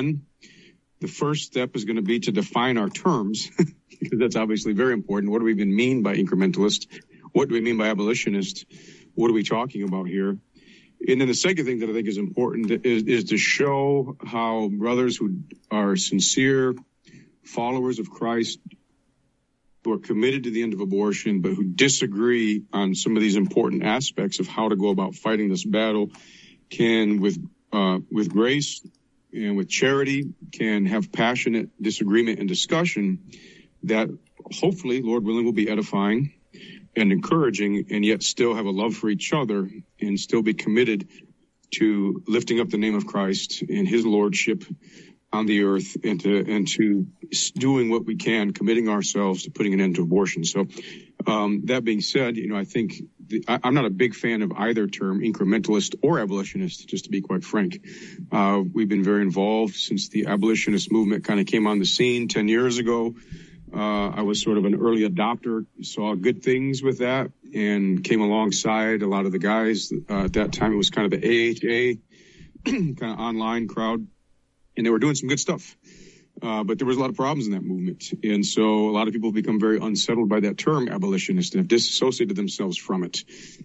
the first step is going to be to define our terms, because that's obviously very important. What do we even mean by incrementalist? What do we mean by abolitionist? What are we talking about here? And then the second thing that I think is important is to show how brothers who are sincere followers of Christ, who are committed to the end of abortion, but who disagree on some of these important aspects of how to go about fighting this battle, can, with grace and with charity, can have passionate disagreement and discussion that hopefully, Lord willing, will be edifying and encouraging, and yet still have a love for each other and still be committed to lifting up the name of Christ and his lordship on the earth, and to doing what we can, committing ourselves to putting an end to abortion. So that being said, I think I'm not a big fan of either term, incrementalist or abolitionist, just to be quite frank. We've been very involved since the abolitionist movement kind of came on the scene 10 years ago. I was sort of an early adopter, saw good things with that, and came alongside a lot of the guys. At that time, it was kind of the AHA kind of online crowd, and they were doing some good stuff. But there was a lot of problems in that movement. And so a lot of people have become very unsettled by that term abolitionist and have disassociated themselves from it.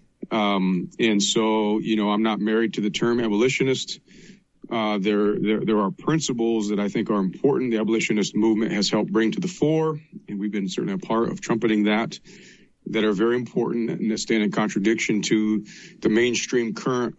And so, I'm not married to the term abolitionist. There are principles that I think are important. The abolitionist movement has helped bring to the fore, and we've been certainly a part of trumpeting that are very important and that stand in contradiction to the mainstream current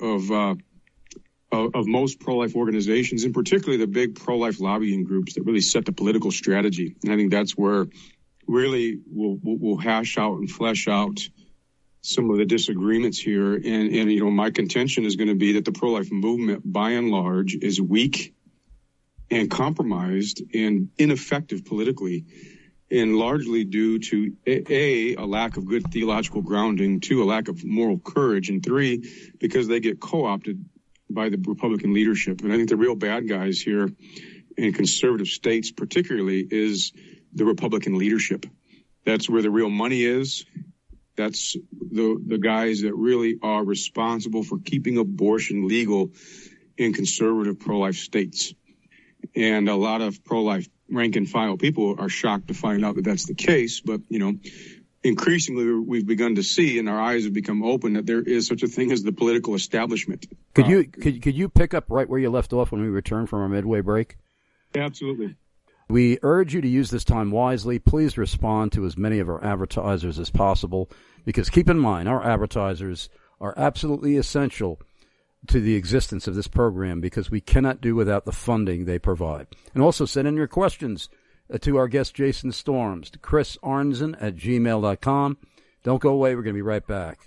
of most pro-life organizations, and particularly the big pro-life lobbying groups that really set the political strategy. And I think that's where really we'll hash out and flesh out some of the disagreements here. And my contention is going to be that the pro-life movement, by and large, is weak and compromised and ineffective politically, and largely due to a lack of good theological grounding, 2, a lack of moral courage, and 3, because they get co-opted by the Republican leadership. And I think the real bad guys here in conservative states particularly is the Republican leadership. That's where the real money is. That's the guys that really are responsible for keeping abortion legal in conservative pro-life states. And a lot of pro-life rank and file people are shocked to find out that that's the case. But, increasingly we've begun to see, and our eyes have become open, that there is such a thing as the political establishment. Could you pick up right where you left off when we returned from our midway break? Absolutely. We urge you to use this time wisely. Please respond to as many of our advertisers as possible, because keep in mind, our advertisers are absolutely essential to the existence of this program, because we cannot do without the funding they provide. And also send in your questions to our guest Jason Storms, to chrisarnzen@gmail.com. Don't go away. We're going to be right back.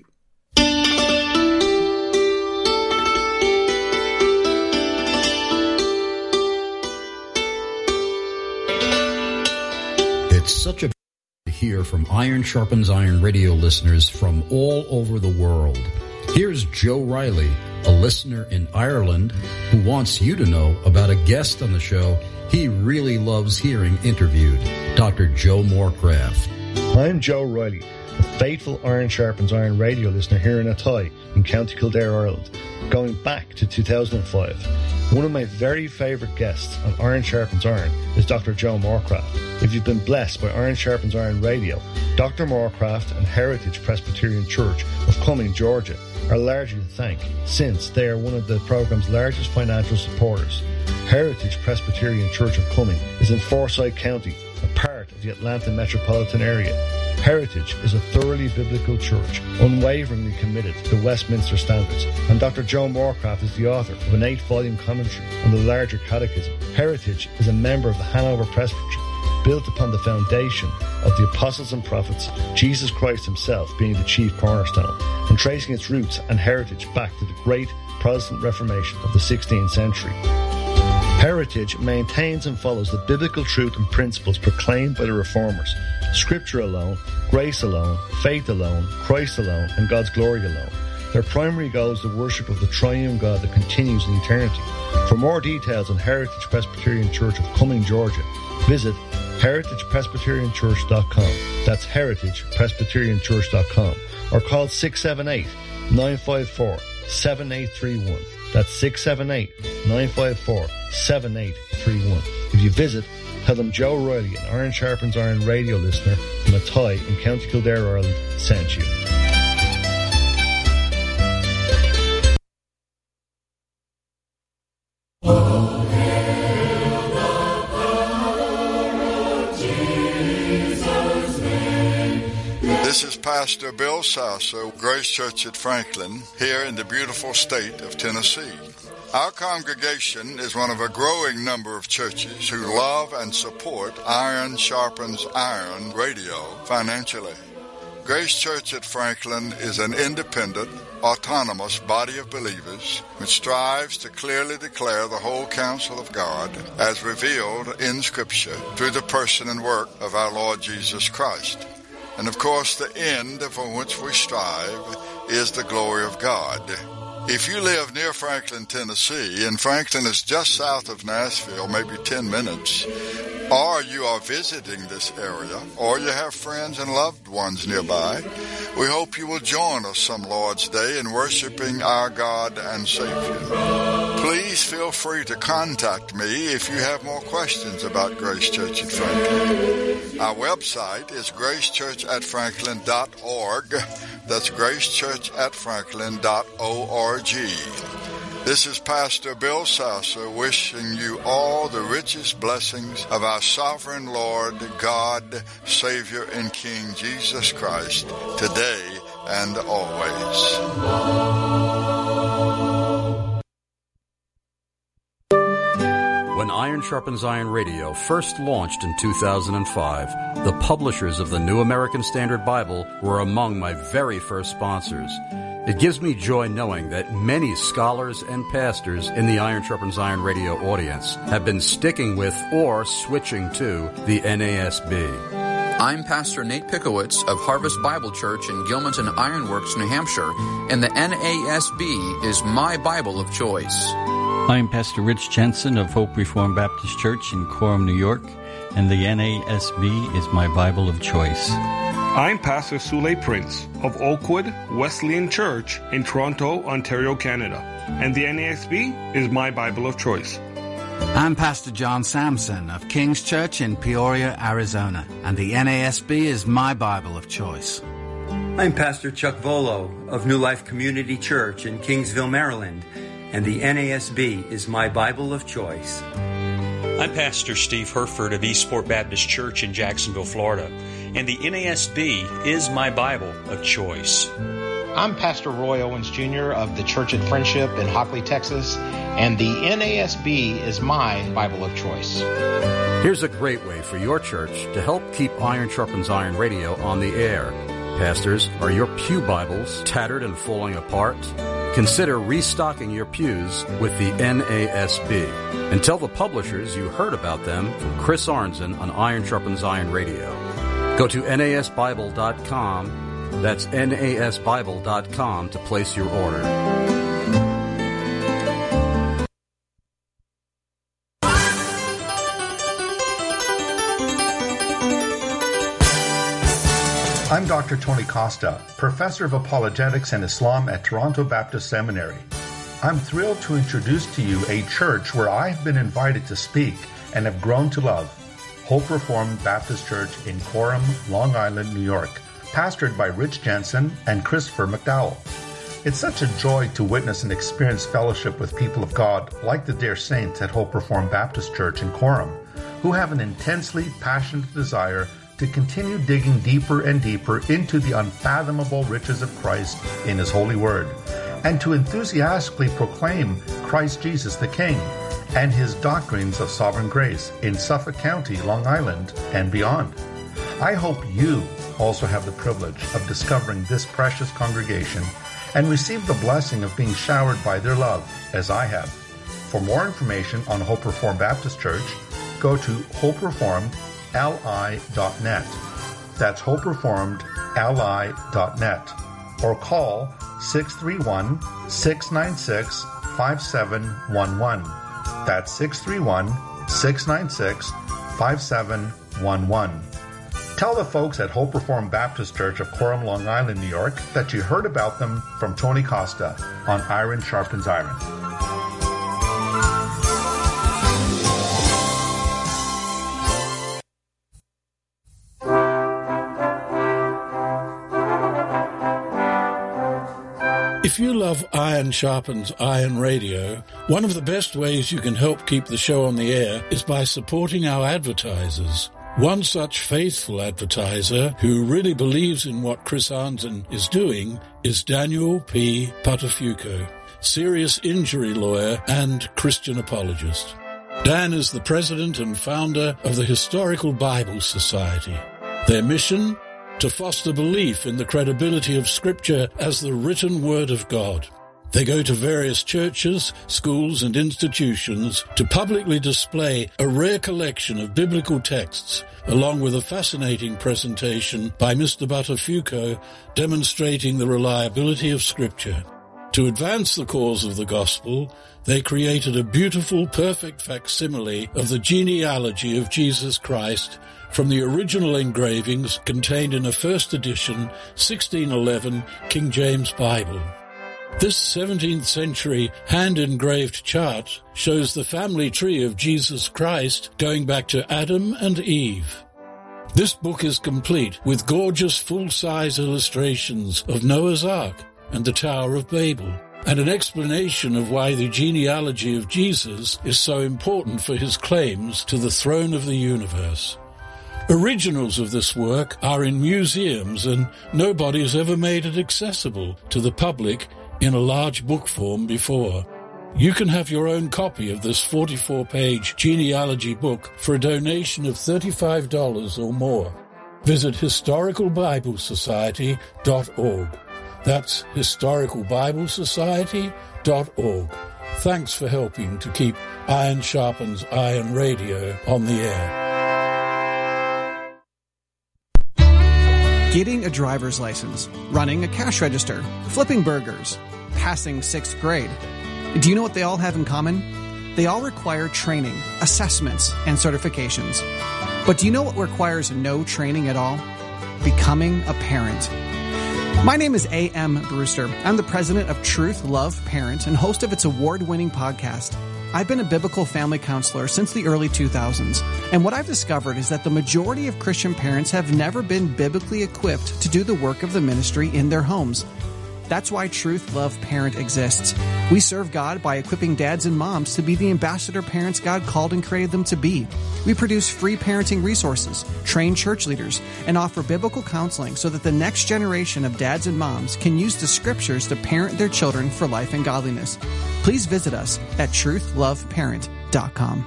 It's such a to hear from Iron Sharpens Iron radio listeners from all over the world. Here's Joe Riley, a listener in Ireland, who wants you to know about a guest on the show he really loves hearing interviewed, Dr. Joe Morecraft. I'm Joe Riley. a faithful Iron Sharpens Iron radio listener here in Athy in County Kildare, Ireland, going back to 2005. One of my very favourite guests on Iron Sharpens Iron is Dr. Joe Moorcraft. If you've been blessed by Iron Sharpens Iron radio, Dr. Moorcraft and Heritage Presbyterian Church of Cumming, Georgia, are largely to thank, since they are one of the programme's largest financial supporters. Heritage Presbyterian Church of Cumming is in Forsyth County, a part of the Atlanta metropolitan area. Heritage is a thoroughly biblical church, unwaveringly committed to the Westminster Standards, and Dr. Joe Moorcraft is the author of an 8-volume commentary on the larger catechism. Heritage is a member of the Hanover Presbytery, built upon the foundation of the apostles and prophets, Jesus Christ himself being the chief cornerstone, and tracing its roots and heritage back to the great Protestant Reformation of the 16th century. Heritage maintains and follows the biblical truth and principles proclaimed by the Reformers: Scripture alone, grace alone, faith alone, Christ alone, and God's glory alone. Their primary goal is the worship of the triune God that continues in eternity. For more details on Heritage Presbyterian Church of Cumming, Georgia, visit heritagepresbyterianchurch.com. That's heritagepresbyterianchurch.com. Or call 678-954-7831. That's 678-954-7831. If you visit, tell them Joe Riley, an Iron Sharpens Iron radio listener from Athy in County Kildare, Ireland, sent you. This is Pastor Bill Sasso, Grace Church at Franklin, here in the beautiful state of Tennessee. Our congregation is one of a growing number of churches who love and support Iron Sharpens Iron radio financially. Grace Church at Franklin is an independent, autonomous body of believers which strives to clearly declare the whole counsel of God as revealed in Scripture through the person and work of our Lord Jesus Christ. And of course, the end for which we strive is the glory of God. If you live near Franklin, Tennessee, and Franklin is just south of Nashville, maybe 10 minutes, or you are visiting this area, or you have friends and loved ones nearby, we hope you will join us some Lord's Day in worshiping our God and Savior. Please feel free to contact me if you have more questions about Grace Church at Franklin. Our website is gracechurchatfranklin.org. That's gracechurchatfranklin.org. This is Pastor Bill Sasso wishing you all the richest blessings of our sovereign Lord, God, Savior, and King Jesus Christ, today and always. When Iron Sharpens Iron Radio first launched in 2005, the publishers of the New American Standard Bible were among my very first sponsors. It gives me joy knowing that many scholars and pastors in the Iron Sharpens Iron radio audience have been sticking with or switching to the NASB. I'm Pastor Nate Pickowitz of Harvest Bible Church in Gilmanton Ironworks, New Hampshire, and the NASB is my Bible of choice. I'm Pastor Rich Jensen of Hope Reformed Baptist Church in Coram, New York, and the NASB is my Bible of choice. I'm Pastor Sule Prince of Oakwood Wesleyan Church in Toronto, Ontario, Canada, and the NASB is my Bible of choice. I'm Pastor John Sampson of King's Church in Peoria, Arizona, and the NASB is my Bible of choice. I'm Pastor Chuck Volo of New Life Community Church in Kingsville, Maryland, and the NASB is my Bible of choice. I'm Pastor Steve Herford of Eastport Baptist Church in Jacksonville, Florida, and the NASB is my Bible of choice. I'm Pastor Roy Owens Jr. of the Church at Friendship in Hockley, Texas, and the NASB is my Bible of choice. Here's a great way for your church to help keep Iron Sharpens Iron radio on the air. Pastors, are your pew Bibles tattered and falling apart? Consider restocking your pews with the NASB. And tell the publishers you heard about them from Chris Arnzen on Iron Sharpens Iron Radio. Go to nasbible.com. That's nasbible.com to place your order. I'm Dr. Tony Costa, Professor of Apologetics and Islam at Toronto Baptist Seminary. I'm thrilled to introduce to you a church where I've been invited to speak and have grown to love, Hope Reformed Baptist Church in Coram, Long Island, New York, pastored by Rich Jensen and Christopher McDowell. It's such a joy to witness and experience fellowship with people of God like the dear saints at Hope Reformed Baptist Church in Coram, who have an intensely passionate desire to continue digging deeper and deeper into the unfathomable riches of Christ in His holy word, and to enthusiastically proclaim Christ Jesus the King and His doctrines of sovereign grace in Suffolk County, Long Island, and beyond. I hope you also have the privilege of discovering this precious congregation and receive the blessing of being showered by their love, as I have. For more information on Hope Reformed Baptist Church, go to hopereformedli.net. That's hopereformedli.net. Or call 631-696-5711. That's 631-696-5711. Tell the folks at Hope Reformed Baptist Church of Coram, Long Island, New York, that you heard about them from Tony Costa on Iron Sharpens Iron. If you love Iron Sharpens Iron Radio, one of the best ways you can help keep the show on the air is by supporting our advertisers. One such faithful advertiser who really believes in what Chris Arnzen is doing is Daniel P. Patafuco, serious injury lawyer and Christian apologist. Dan is the president and founder of the Historical Bible Society. Their mission? To foster belief in the credibility of Scripture as the written Word of God. They go to various churches, schools, and institutions to publicly display a rare collection of biblical texts, along with a fascinating presentation by Mr. Buttafuoco demonstrating the reliability of Scripture. To advance the cause of the gospel, they created a beautiful, perfect facsimile of the genealogy of Jesus Christ from the original engravings contained in a first edition 1611 King James Bible. This 17th century hand-engraved chart shows the family tree of Jesus Christ going back to Adam and Eve. This book is complete with gorgeous full-size illustrations of Noah's Ark and the Tower of Babel, and an explanation of why the genealogy of Jesus is so important for his claims to the throne of the universe. Originals of this work are in museums, and nobody has ever made it accessible to the public in a large book form before. You can have your own copy of this 44-page genealogy book for a donation of $35 or more. Visit historicalbiblesociety.org. That's historicalbiblesociety.org. Thanks for helping to keep Iron Sharpens Iron Radio on the air. Getting a driver's license, running a cash register, flipping burgers, passing 6th grade. Do you know what they all have in common? They all require training, assessments, and certifications. But do you know what requires no training at all? Becoming a parent. My name is A.M. Brewster. I'm the president of Truth Love Parent and host of its award-winning podcast. I've been a biblical family counselor since the early 2000s, and what I've discovered is that the majority of Christian parents have never been biblically equipped to do the work of the ministry in their homes. That's why Truth Love Parent exists. We serve God by equipping dads and moms to be the ambassador parents God called and created them to be. We produce free parenting resources, train church leaders, and offer biblical counseling so that the next generation of dads and moms can use the scriptures to parent their children for life and godliness. Please visit us at truthloveparent.com.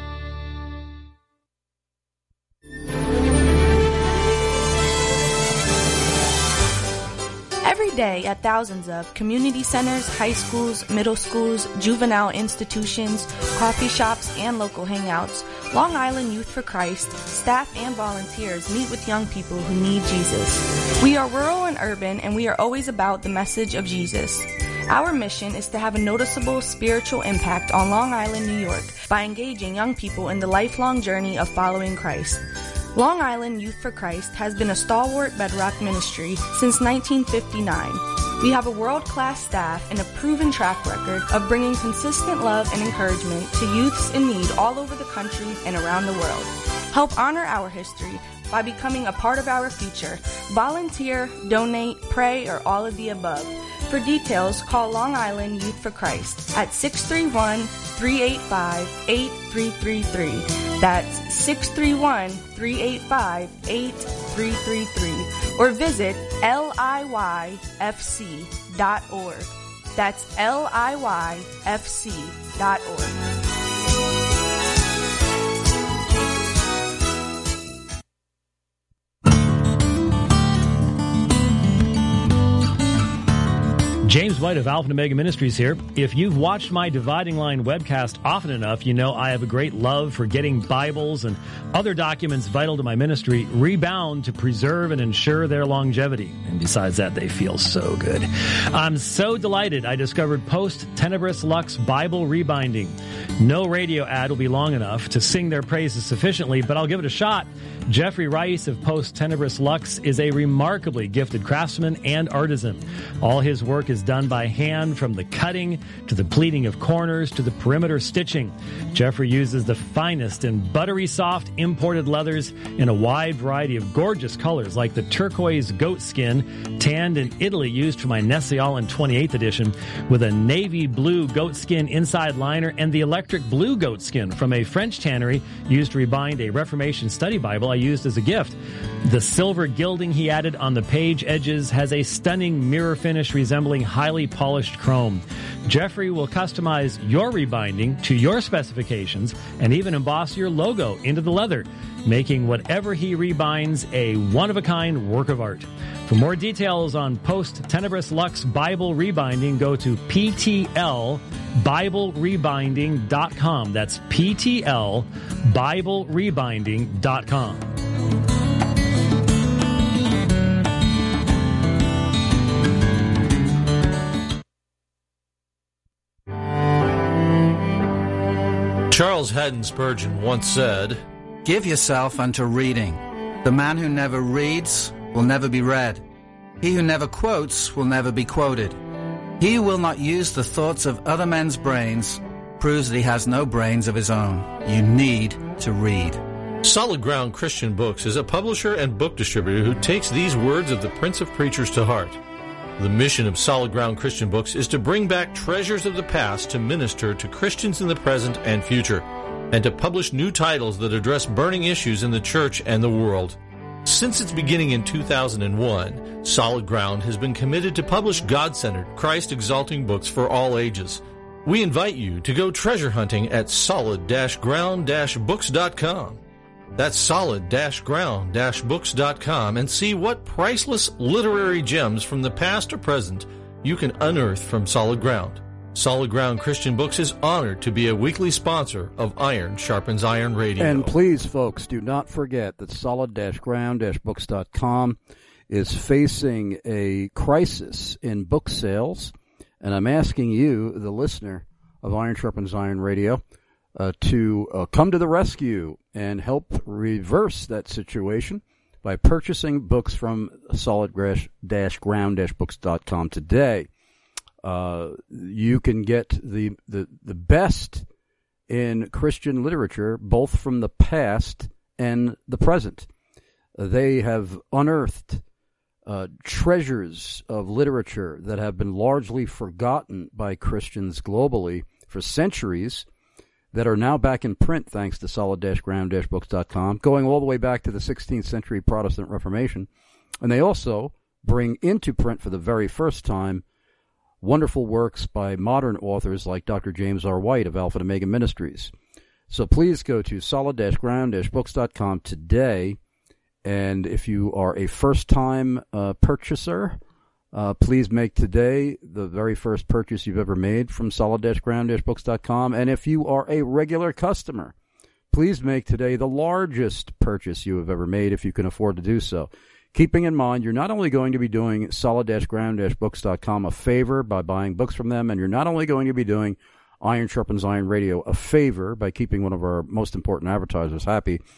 Every day at thousands of community centers, high schools, middle schools, juvenile institutions, coffee shops, and local hangouts, Long Island Youth for Christ, staff and volunteers meet with young people who need Jesus. We are rural and urban, and we are always about the message of Jesus. Our mission is to have a noticeable spiritual impact on Long Island, New York, by engaging young people in the lifelong journey of following Christ. Long Island Youth for Christ has been a stalwart bedrock ministry since 1959. We have a world-class staff and a proven track record of bringing consistent love and encouragement to youths in need all over the country and around the world. Help honor our history by becoming a part of our future. Volunteer, donate, pray, or all of the above. For details, call Long Island Youth for Christ at 631-385-8333. That's 631-385-8333. Or visit liyfc.org. That's liyfc.org. James White of Alpha and Omega Ministries here. If you've watched my Dividing Line webcast often enough, you know I have a great love for getting Bibles and other documents vital to my ministry rebound to preserve and ensure their longevity. And besides that, they feel so good. I'm so delighted I discovered Post Tenebris Lux Bible Rebinding. No radio ad will be long enough to sing their praises sufficiently, but I'll give it a shot. Jeffrey Rice of Post Tenebris Lux is a remarkably gifted craftsman and artisan. All his work is done by hand, from the cutting to the pleating of corners to the perimeter stitching. Jeffrey uses the finest and buttery soft imported leathers in a wide variety of gorgeous colors, like the turquoise goat skin tanned in Italy used for my Nestle-Aland 28th edition, with a navy blue goat skin inside liner, and the electric blue goat skin from a French tannery used to rebind a Reformation study Bible I used as a gift. The silver gilding he added on the page edges has a stunning mirror finish resembling highly polished chrome. Jeffrey will customize your rebinding to your specifications and even emboss your logo into the leather, making whatever he rebinds a one-of-a-kind work of art. For more details on Post Tenebris Lux Bible Rebinding, go to PTLBibleRebinding.com. That's PTLBibleRebinding.com. Charles Haddon Spurgeon once said, "Give yourself unto reading. The man who never reads will never be read. He who never quotes will never be quoted. He who will not use the thoughts of other men's brains proves that he has no brains of his own. You need to read." Solid Ground Christian Books is a publisher and book distributor who takes these words of the Prince of Preachers to heart. The mission of Solid Ground Christian Books is to bring back treasures of the past to minister to Christians in the present and future, and to publish new titles that address burning issues in the church and the world. Since its beginning in 2001, Solid Ground has been committed to publish God-centered, Christ-exalting books for all ages. We invite you to go treasure hunting at solid-ground-books.com. That's solid-ground-books.com, and see what priceless literary gems from the past or present you can unearth from Solid Ground. Solid Ground Christian Books is honored to be a weekly sponsor of Iron Sharpens Iron Radio. And please, folks, do not forget that solid-ground-books.com is facing a crisis in book sales, and I'm asking you, the listener of Iron Sharpens Iron Radio, to come to the rescue and help reverse that situation by purchasing books from solid-ground-books.com today. You can get the best in Christian literature, both from the past and the present. They have unearthed treasures of literature that have been largely forgotten by Christians globally for centuries, that are now back in print thanks to solid-ground-books.com, going all the way back to the 16th century Protestant Reformation. And they also bring into print for the very first time wonderful works by modern authors like Dr. James R. White of Alpha and Omega Ministries. So please go to solid-ground-books.com today, and if you are a first-time purchaser, please make today the very first purchase you've ever made from solid-ground-books.com. And if you are a regular customer, please make today the largest purchase you have ever made if you can afford to do so. Keeping in mind, you're not only going to be doing solid-ground-books.com a favor by buying books from them, and you're not only going to be doing Iron Sharpens Iron Radio a favor by keeping one of our most important advertisers happy,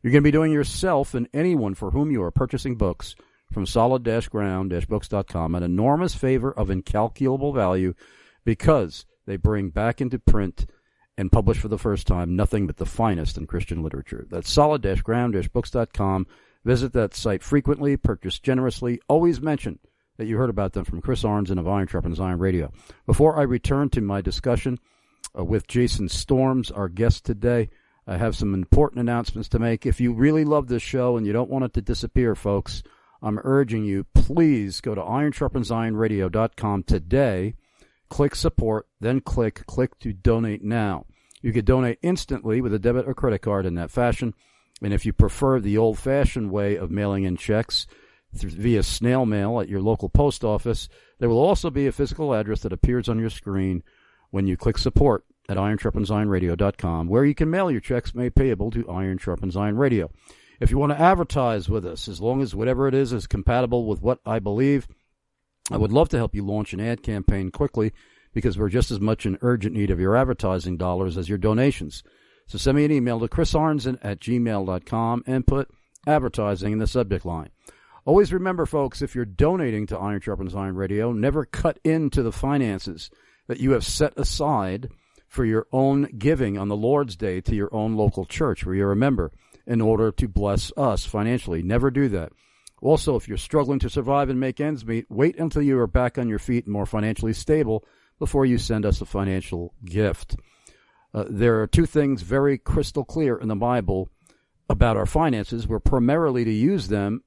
You're going to be doing yourself and anyone for whom you are purchasing books from solid-ground-books.com an enormous favor of incalculable value, because they bring back into print and publish for the first time nothing but the finest in Christian literature. That's solid-ground-books.com. Visit that site frequently, purchase generously, always mention that you heard about them from Chris Arnzen of Iron Sharpens Iron Radio. Before I return to my discussion with Jason Storms, our guest today, I have some important announcements to make. If you really love this show and you don't want it to disappear, folks, I'm urging you, please go to ironsharpensironradio.com today, click support, then click to donate now. You can donate instantly with a debit or credit card in that fashion. And if you prefer the old-fashioned way of mailing in checks via snail mail at your local post office, there will also be a physical address that appears on your screen when you click support at ironsharpensironradio.com, where you can mail your checks made payable to Iron Sharpens Iron Radio. If you want to advertise with us, as long as whatever it is compatible with what I believe, I would love to help you launch an ad campaign quickly, because we're just as much in urgent need of your advertising dollars as your donations. So send me an email to chrisarnzen@gmail.com and put advertising in the subject line. Always remember, folks, if you're donating to Iron Sharpens Iron Radio, never cut into the finances that you have set aside for your own giving on the Lord's Day to your own local church where you're a member, in order to bless us financially. Never do that. Also, if you're struggling to survive and make ends meet, wait until you are back on your feet and more financially stable before you send us a financial gift. There are two things very crystal clear in the Bible about our finances. We're primarily to use them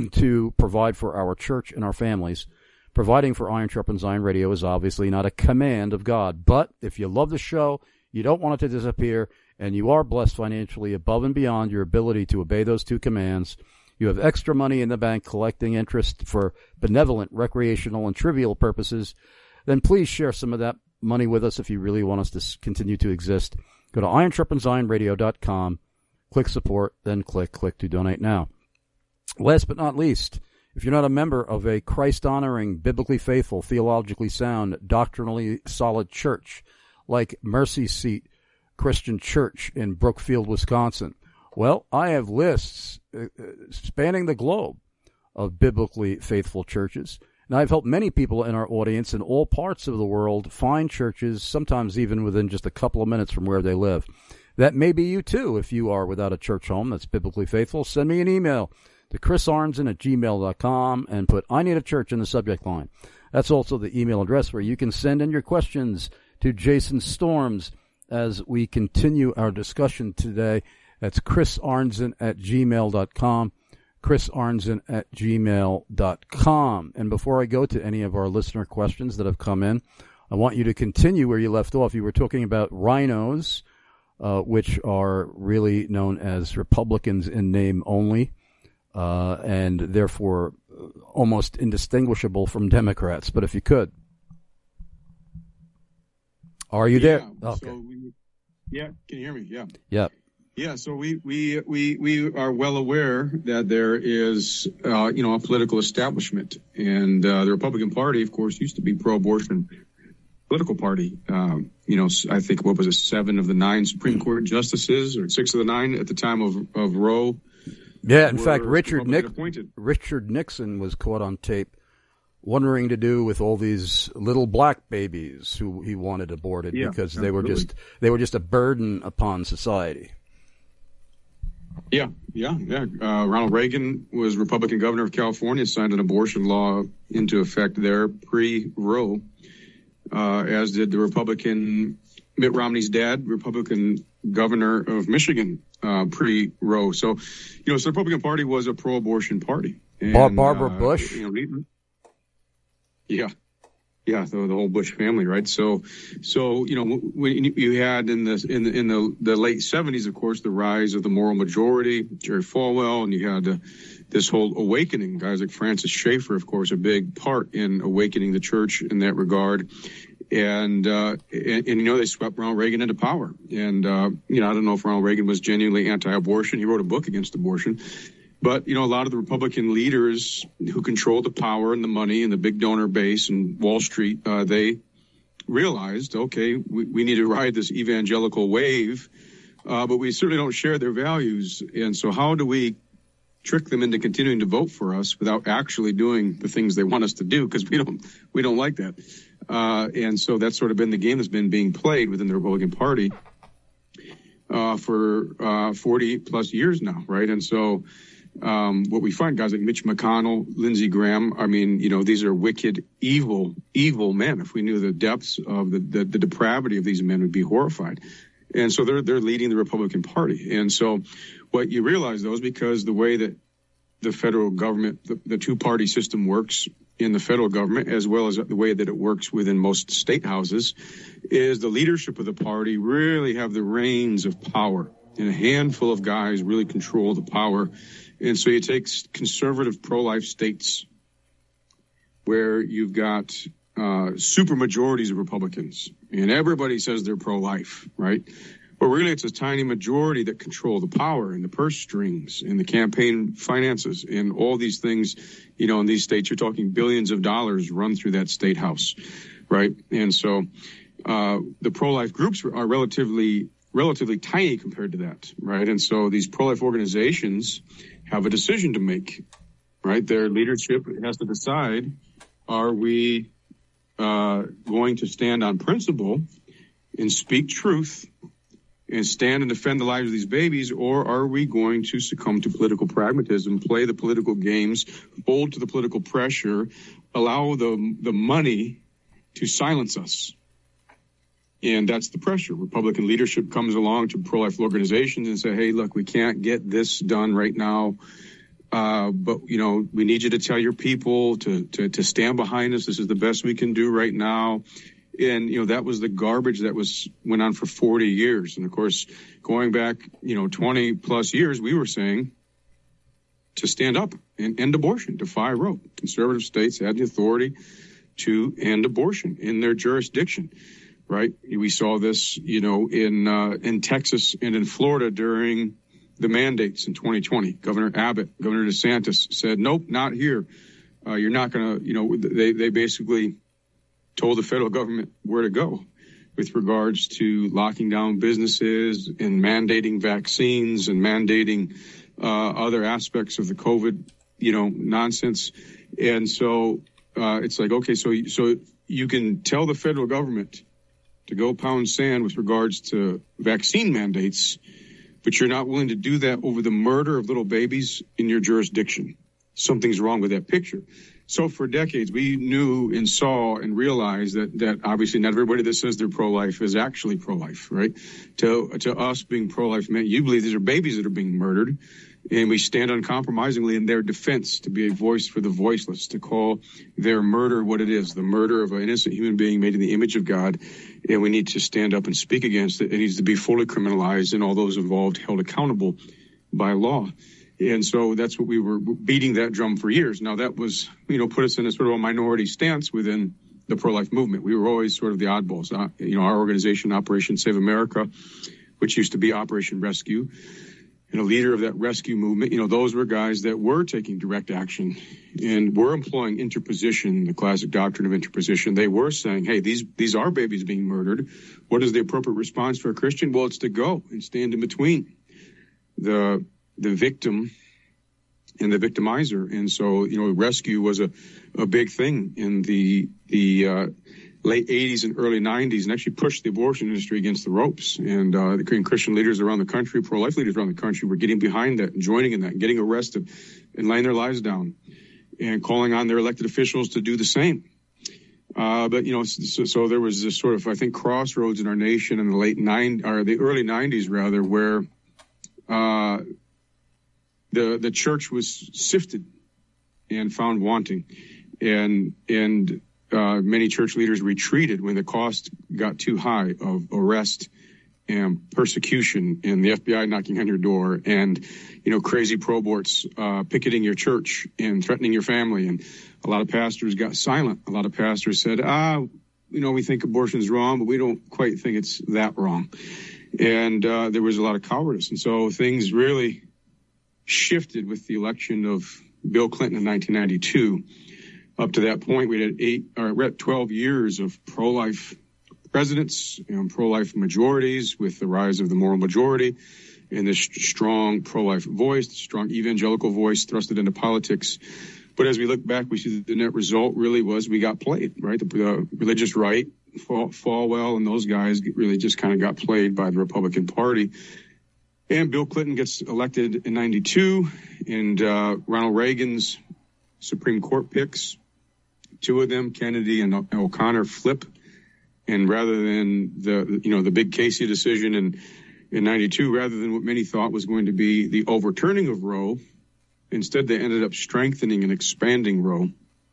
to provide for our church and our families. Providing for Iron Sharpens Iron Radio is obviously not a command of God. But if you love the show, you don't want it to disappear, and you are blessed financially above and beyond your ability to obey those two commands, you have extra money in the bank collecting interest for benevolent, recreational, and trivial purposes, then please share some of that money with us if you really want us to continue to exist. Go to ironsharpensironradio.com, click support, then click to donate now. Last but not least, if you're not a member of a Christ-honoring, biblically faithful, theologically sound, doctrinally solid church like Mercy Seat Christian Church in Brookfield, Wisconsin, well, I have lists spanning the globe of biblically faithful churches. And I've helped many people in our audience in all parts of the world find churches, sometimes even within just a couple of minutes from where they live. That may be you too. If you are without a church home that's biblically faithful, send me an email to chrisarnzen@gmail.com and put I need a church in the subject line. That's also the email address where you can send in your questions to Jason Storms as we continue our discussion today. That's chrisarnzen@gmail.com, chrisarnzen@gmail.com. And before I go to any of our listener questions that have come in, I want you to continue where you left off. You were talking about rhinos, which are really known as Republicans in name only, and therefore almost indistinguishable from Democrats. But if you could. Are you there? Okay. So can you hear me? Yeah. Yeah. Yeah, so we are well aware that there is, a political establishment, and the Republican Party, of course, used to be pro-abortion political party. I think, 7 of the 9 Supreme Court justices, or 6 of the 9 at the time of Roe. Yeah, in fact, Richard Nixon was caught on tape wondering to do with all these little black babies who he wanted aborted because they were just a burden upon society. Yeah. Ronald Reagan was Republican governor of California, signed an abortion law into effect there pre-Roe, as did the Republican Mitt Romney's dad, Republican governor of Michigan, pre-Roe. So, the Republican Party was a pro-abortion party. And, Barbara Bush. Yeah, the whole Bush family, right? So when you had in the late 70s, of course, the rise of the moral majority, Jerry Falwell, and you had this whole awakening. Guys like Francis Schaeffer, of course, a big part in awakening the church in that regard. And they swept Ronald Reagan into power. And I don't know if Ronald Reagan was genuinely anti-abortion. He wrote a book against abortion. But, a lot of the Republican leaders who controlled the power and the money and the big donor base and Wall Street, they realized, okay, we need to ride this evangelical wave but we certainly don't share their values. And so how do we trick them into continuing to vote for us without actually doing the things they want us to do? Because we don't like that. And so that's sort of been the game that's been being played within the Republican Party for 40 plus years now, right? And so what we find, guys like Mitch McConnell, Lindsey Graham, I mean, these are wicked, evil men. If we knew the depths of the depravity of these men, we'd be horrified. And so they're leading the Republican Party. And so what you realize, though, is because the way that the federal government, the two-party system works in the federal government, as well as the way that it works within most state houses, is the leadership of the party really have the reins of power. And a handful of guys really control the power. And so you take conservative pro-life states where you've got super majorities of Republicans, and everybody says they're pro-life, right? But really it's a tiny majority that control the power and the purse strings and the campaign finances and all these things. In these states, you're talking billions of dollars run through that state house, right? And so the pro-life groups are relatively tiny compared to that, right? And so these pro-life organizations have a decision to make, right? Their leadership has to decide, are we going to stand on principle and speak truth and stand and defend the lives of these babies, or are we going to succumb to political pragmatism, play the political games, fold to the political pressure, allow the money to silence us? And that's the pressure. Republican leadership comes along to pro-life organizations and say, hey, look, we can't get this done right now. But, we need you to tell your people to stand behind us. This is the best we can do right now. And, that was the garbage that went on for 40 years. And of course, going back, 20 plus years, we were saying to stand up and end abortion, defy Roe. Conservative states had the authority to end abortion in their jurisdiction. Right. We saw this, in Texas and in Florida during the mandates in 2020. Governor Abbott, Governor DeSantis said, nope, not here. You're not going to, they basically told the federal government where to go with regards to locking down businesses and mandating vaccines and mandating other aspects of the COVID, nonsense. And so it's like, okay, so you can tell the federal government to go pound sand with regards to vaccine mandates, but you're not willing to do that over the murder of little babies in your jurisdiction. Something's wrong with that picture. So for decades, we knew and saw and realized that obviously not everybody that says they're pro-life is actually pro-life, right? To us, being pro-life meant you believe these are babies that are being murdered, and we stand uncompromisingly in their defense to be a voice for the voiceless, to call their murder what it is, the murder of an innocent human being made in the image of God. And we need to stand up and speak against it. It needs to be fully criminalized and all those involved held accountable by law. And so that's what we were beating that drum for years. Now that was, put us in a sort of a minority stance within the pro-life movement. We were always sort of the oddballs. Our organization, Operation Save America, which used to be Operation Rescue, and a leader of that rescue movement, those were guys that were taking direct action and were employing interposition, the classic doctrine of interposition. They were saying, hey, these are babies being murdered. What is the appropriate response for a Christian? Well, it's to go and stand in between the victim and the victimizer. And so, rescue was a big thing in the late 80s and early 90s, and actually pushed the abortion industry against the ropes. And the Christian leaders around the country, pro-life leaders around the country, were getting behind that and joining in that and getting arrested and laying their lives down and calling on their elected officials to do the same. But so there was this sort of, I think, crossroads in our nation in the early 90s rather, where the church was sifted and found wanting, and many church leaders retreated when the cost got too high of arrest and persecution and the FBI knocking on your door and, crazy pro-aborts picketing your church and threatening your family. And a lot of pastors got silent. A lot of pastors said, we think abortion's wrong, but we don't quite think it's that wrong. And there was a lot of cowardice. And so things really shifted with the election of Bill Clinton in 1992. Up to that point, we had 12 years of pro-life presidents, pro-life majorities with the rise of the moral majority, and this strong pro-life voice, strong evangelical voice thrusted into politics. But as we look back, we see that the net result really was we got played, right? The religious right, Falwell and those guys really just kind of got played by the Republican Party. And Bill Clinton gets elected in 92, and Ronald Reagan's Supreme Court picks, two of them, Kennedy and O'Connor, flip. And rather than the big Casey decision in 92, rather than what many thought was going to be the overturning of Roe, instead they ended up strengthening and expanding Roe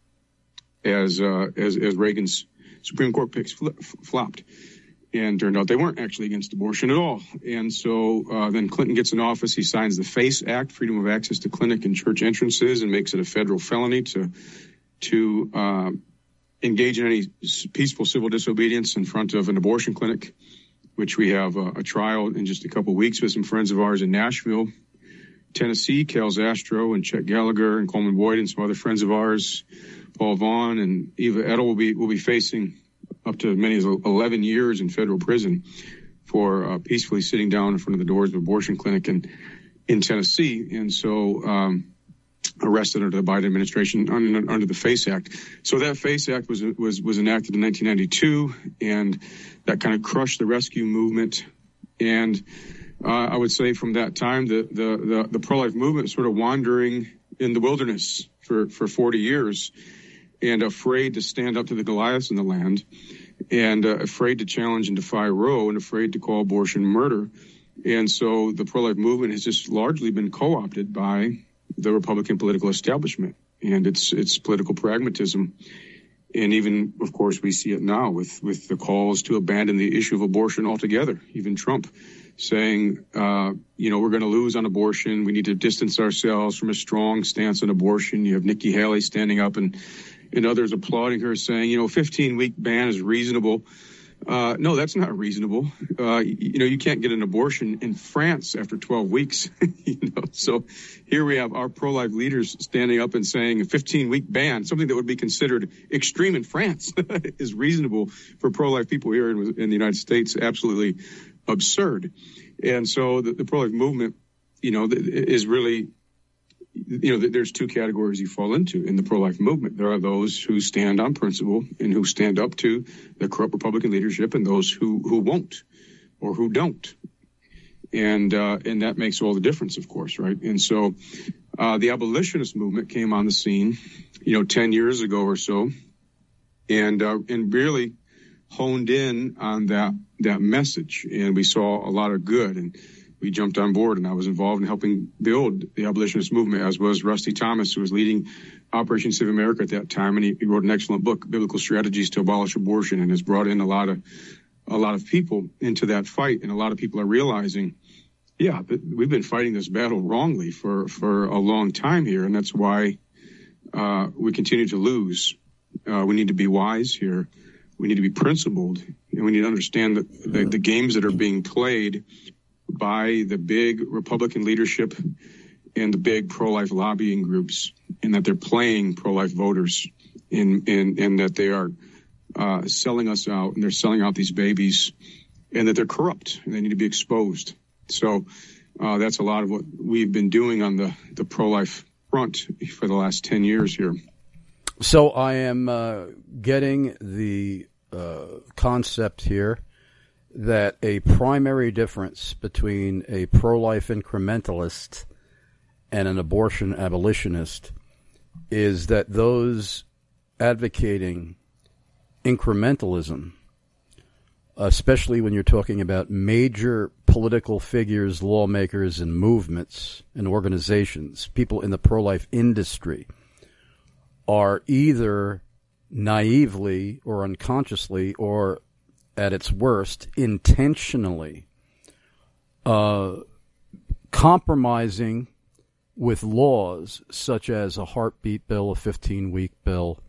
as Reagan's Supreme Court picks flopped. And turned out they weren't actually against abortion at all. And so then Clinton gets in office. He signs the FACE Act, Freedom of Access to Clinic and Church Entrances, and makes it a federal felony to engage in any peaceful civil disobedience in front of an abortion clinic, which we have a trial in just a couple of weeks with some friends of ours in Nashville, Tennessee. Cal Zastro and Chet Gallagher and Coleman Boyd and some other friends of ours, Paul Vaughn and Eva Edel will be facing up to as many as 11 years in federal prison for peacefully sitting down in front of the doors of an abortion clinic in Tennessee. And so arrested under the Biden administration under the FACE Act. So that FACE Act was enacted in 1992, and that kind of crushed the rescue movement. And I would say from that time, the pro-life movement was sort of wandering in the wilderness for 40 years. And afraid to stand up to the Goliaths in the land, and afraid to challenge and defy Roe, and afraid to call abortion murder. And so the pro-life movement has just largely been co-opted by the Republican political establishment and its political pragmatism. And even, of course, we see it now with the calls to abandon the issue of abortion altogether. Even Trump saying, we're going to lose on abortion. We need to distance ourselves from a strong stance on abortion. You have Nikki Haley standing up and others applauding her, saying, 15-week ban is reasonable. No, that's not reasonable. You can't get an abortion in France after 12 weeks. So here we have our pro-life leaders standing up and saying a 15-week ban, something that would be considered extreme in France, is reasonable for pro-life people here in the United States. Absolutely absurd. And so the pro-life movement, is really, there's two categories you fall into in the pro-life movement. There are those who stand on principle and who stand up to the corrupt Republican leadership, and those who won't or who don't. And that makes all the difference, of course, right? And so the abolitionist movement came on the scene, 10 years ago or so, and really honed in on that message. And we saw a lot of good, and we jumped on board, and I was involved in helping build the abolitionist movement, as was Rusty Thomas, who was leading Operation Save America at that time. And he wrote an excellent book, Biblical Strategies to Abolish Abortion, and has brought in a lot of people into that fight. And a lot of people are realizing, we've been fighting this battle wrongly for a long time here. And that's why we continue to lose. We need to be wise here. We need to be principled, and we need to understand that the games that are being played by the big Republican leadership and the big pro-life lobbying groups, and that they're playing pro-life voters, and that they are selling us out, and they're selling out these babies, and that they're corrupt, and they need to be exposed. So that's a lot of what we've been doing on the pro-life front for the last 10 years here. So I am getting the concept here that a primary difference between a pro-life incrementalist and an abortion abolitionist is that those advocating incrementalism, especially when you're talking about major political figures, lawmakers, and movements and organizations, people in the pro-life industry, are either naively or unconsciously or at its worst, intentionally compromising with laws such as a heartbeat bill, a 15-week bill,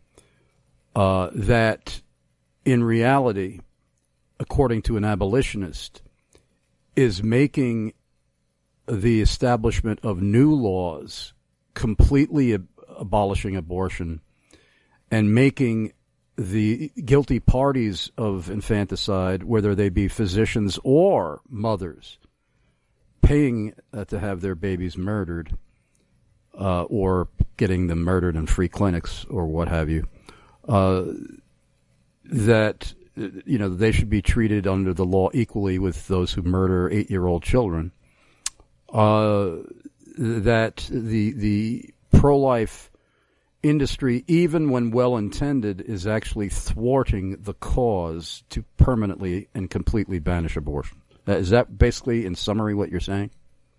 that in reality, according to an abolitionist, is making the establishment of new laws completely abolishing abortion and making the guilty parties of infanticide, whether they be physicians or mothers, paying to have their babies murdered, or getting them murdered in free clinics or what have you, that they should be treated under the law equally with those who murder 8-year-old children. That the pro-life industry, even when well-intended, is actually thwarting the cause to permanently and completely banish abortion. Is that basically, in summary, what you're saying?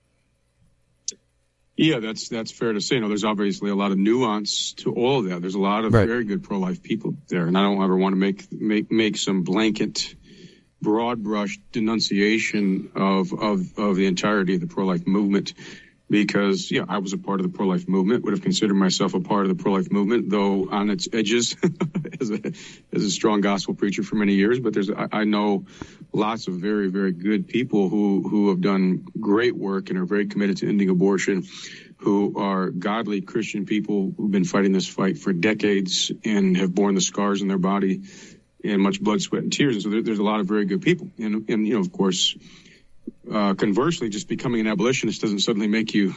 Yeah, that's fair to say. There's obviously a lot of nuance to all of that. There's a lot of very good pro-life people there, and I don't ever want to make some blanket, broad brush denunciation of the entirety of the pro-life movement. Because, I was a part of the pro-life movement, would have considered myself a part of the pro-life movement, though on its edges as a strong gospel preacher for many years. But I know lots of very, very good people who have done great work and are very committed to ending abortion, who are godly Christian people who've been fighting this fight for decades and have borne the scars in their body and much blood, sweat, and tears. And so there's a lot of very good people. And of course, conversely, just becoming an abolitionist doesn't suddenly make you,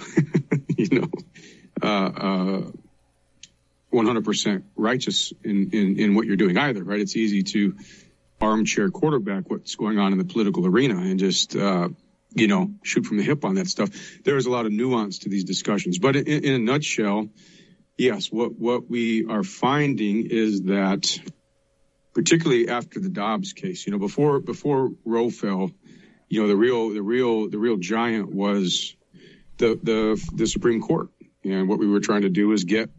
100% righteous in what you're doing either, right? It's easy to armchair quarterback what's going on in the political arena and just, shoot from the hip on that stuff. There is a lot of nuance to these discussions, but in a nutshell, yes, what we are finding is that, particularly after the Dobbs case, before Roe fell, the real giant was the Supreme Court. And what we were trying to do is get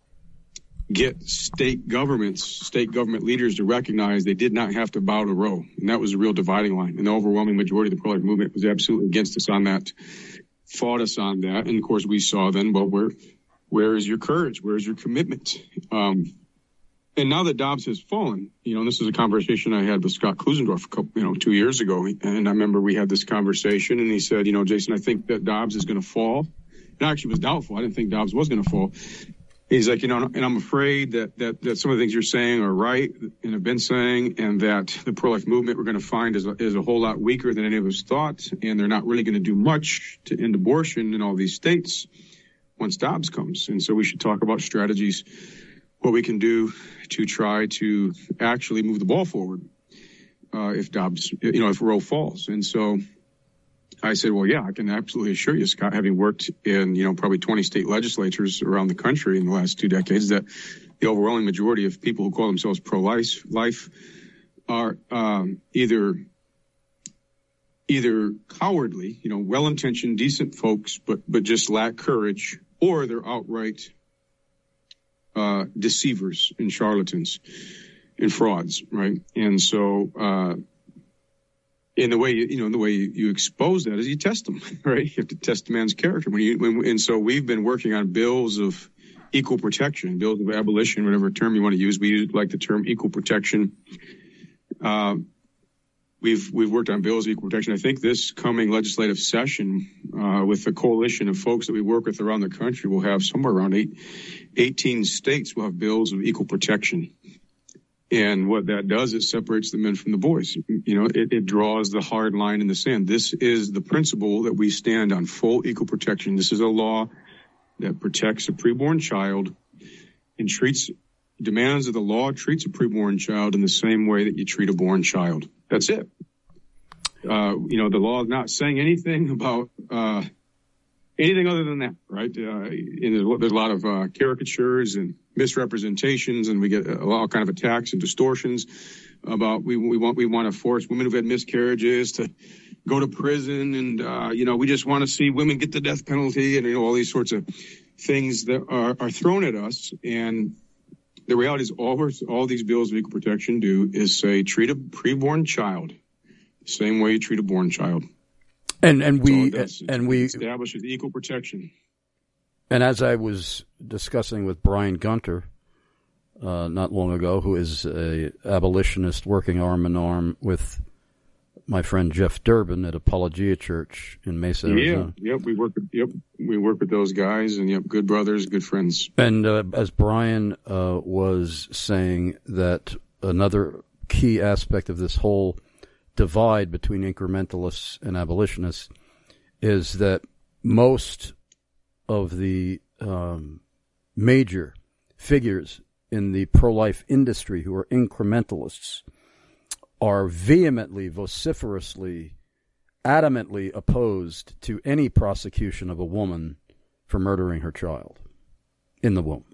state government leaders to recognize they did not have to bow to Roe. And that was a real dividing line. And the overwhelming majority of the pro-life movement was absolutely against us on that, fought us on that. And of course we saw then, well, where is your courage? Where is your commitment? And now that Dobbs has fallen, and this is a conversation I had with Scott Klusendorf 2 years ago. And I remember we had this conversation and he said, Jason, I think that Dobbs is going to fall. And I actually was doubtful. I didn't think Dobbs was going to fall. He's like, and I'm afraid that some of the things you're saying are right and have been saying, and that the pro-life movement we're going to find is a whole lot weaker than any of us thought. And they're not really going to do much to end abortion in all these states once Dobbs comes. And so we should talk about strategies, what we can do to try to actually move the ball forward if Dobbs, if Roe falls. And so I said, well, yeah, I can absolutely assure you, Scott, having worked in, probably 20 state legislatures around the country in the last 2 decades, that the overwhelming majority of people who call themselves pro-life are either cowardly, well-intentioned, decent folks, but just lack courage, or they're outright deceivers and charlatans and frauds, right? And so, in the way you expose that is you test them, right? You have to test a man's character. And so we've been working on bills of equal protection, bills of abolition, whatever term you want to use. We like the term equal protection. We've worked on bills of equal protection. I think this coming legislative session, with the coalition of folks that we work with around the country, we'll have somewhere around 18 states will have bills of equal protection. And what that does is separates the men from the boys. It draws the hard line in the sand. This is the principle that we stand on: full equal protection. This is a law that protects a preborn child and demands that the law treats a preborn child in the same way that you treat a born child. That's it. The law is not saying anything about anything other than that, right? And there's a lot of caricatures and misrepresentations, and we get all kind of attacks and distortions about we want to force women who've had miscarriages to go to prison, and we just want to see women get the death penalty, and all these sorts of things that are thrown at us. And the reality is all these bills of equal protection do is say treat a preborn child the same way you treat a born child. And we establishes equal protection. And as I was discussing with Brian Gunter not long ago, who is a abolitionist working arm in arm with my friend Jeff Durbin at Apologia Church in Mesa, Arizona. We work with those guys, and good brothers, good friends. And as Brian was saying, that another key aspect of this whole divide between incrementalists and abolitionists is that most of the major figures in the pro-life industry who are incrementalists are vehemently, vociferously, adamantly opposed to any prosecution of a woman for murdering her child in the womb.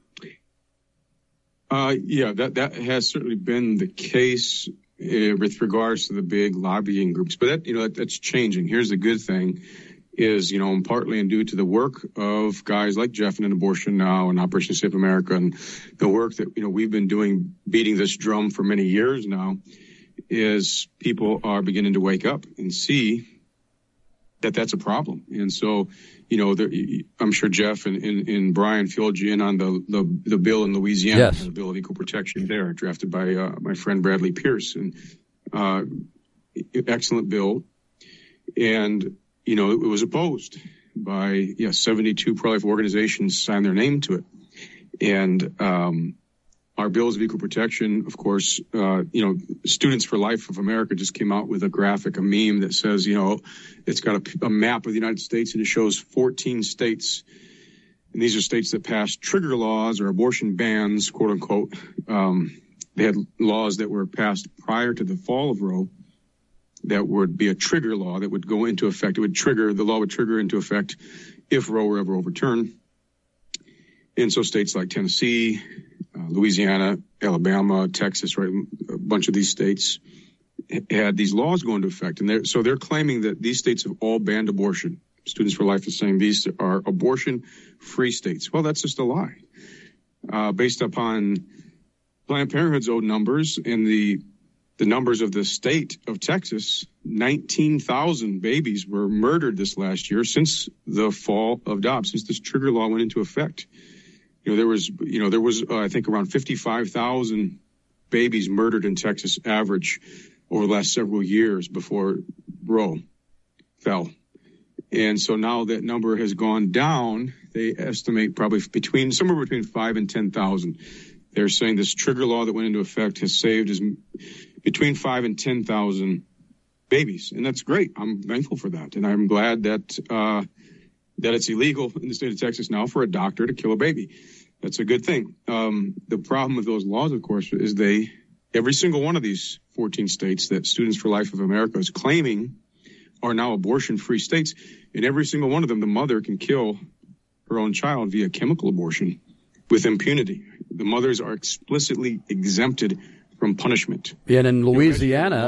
That has certainly been the case with regards to the big lobbying groups. But that's changing. Here's the good thing is, partly and due to the work of guys like Jeff and Abortion Now and Operation Save America and the work that, we've been doing, beating this drum for many years now, is people are beginning to wake up and see that that's a problem. And so, I'm sure Jeff and Brian filled you in on the bill in Louisiana, yes, the bill of equal protection there, drafted by my friend Bradley Pierce, and excellent bill. And, it was opposed by 72 pro-life organizations signed their name to it. And our bills of equal protection, of course, Students for Life of America just came out with a graphic, a meme that says, it's got a map of the United States, and it shows 14 states. And these are states that passed trigger laws or abortion bans, quote unquote. They had laws that were passed prior to the fall of Roe that would be a trigger law that would go into effect. The law would trigger into effect if Roe were ever overturned. And so states like Tennessee, Louisiana, Alabama, Texas, right, a bunch of these states had these laws go into effect. And they're claiming that these states have all banned abortion. Students for Life is saying these are abortion-free states. Well, that's just a lie. Based upon Planned Parenthood's own numbers and the numbers of the state of Texas, 19,000 babies were murdered this last year since the fall of Dobbs, since this trigger law went into effect. There was I think around 55,000 babies murdered in Texas average over the last several years before Roe fell. And so now that number has gone down. They estimate probably somewhere between 5 and 10,000. They're saying this trigger law that went into effect has saved between 5 and 10,000 babies. And that's great. I'm thankful for that. And I'm glad that it's illegal in the state of Texas now for a doctor to kill a baby. That's a good thing. The problem with those laws, of course, is every single one of these 14 states that Students for Life of America is claiming are now abortion-free states. In every single one of them, the mother can kill her own child via chemical abortion with impunity. The mothers are explicitly exempted from punishment. Yeah, and in Louisiana,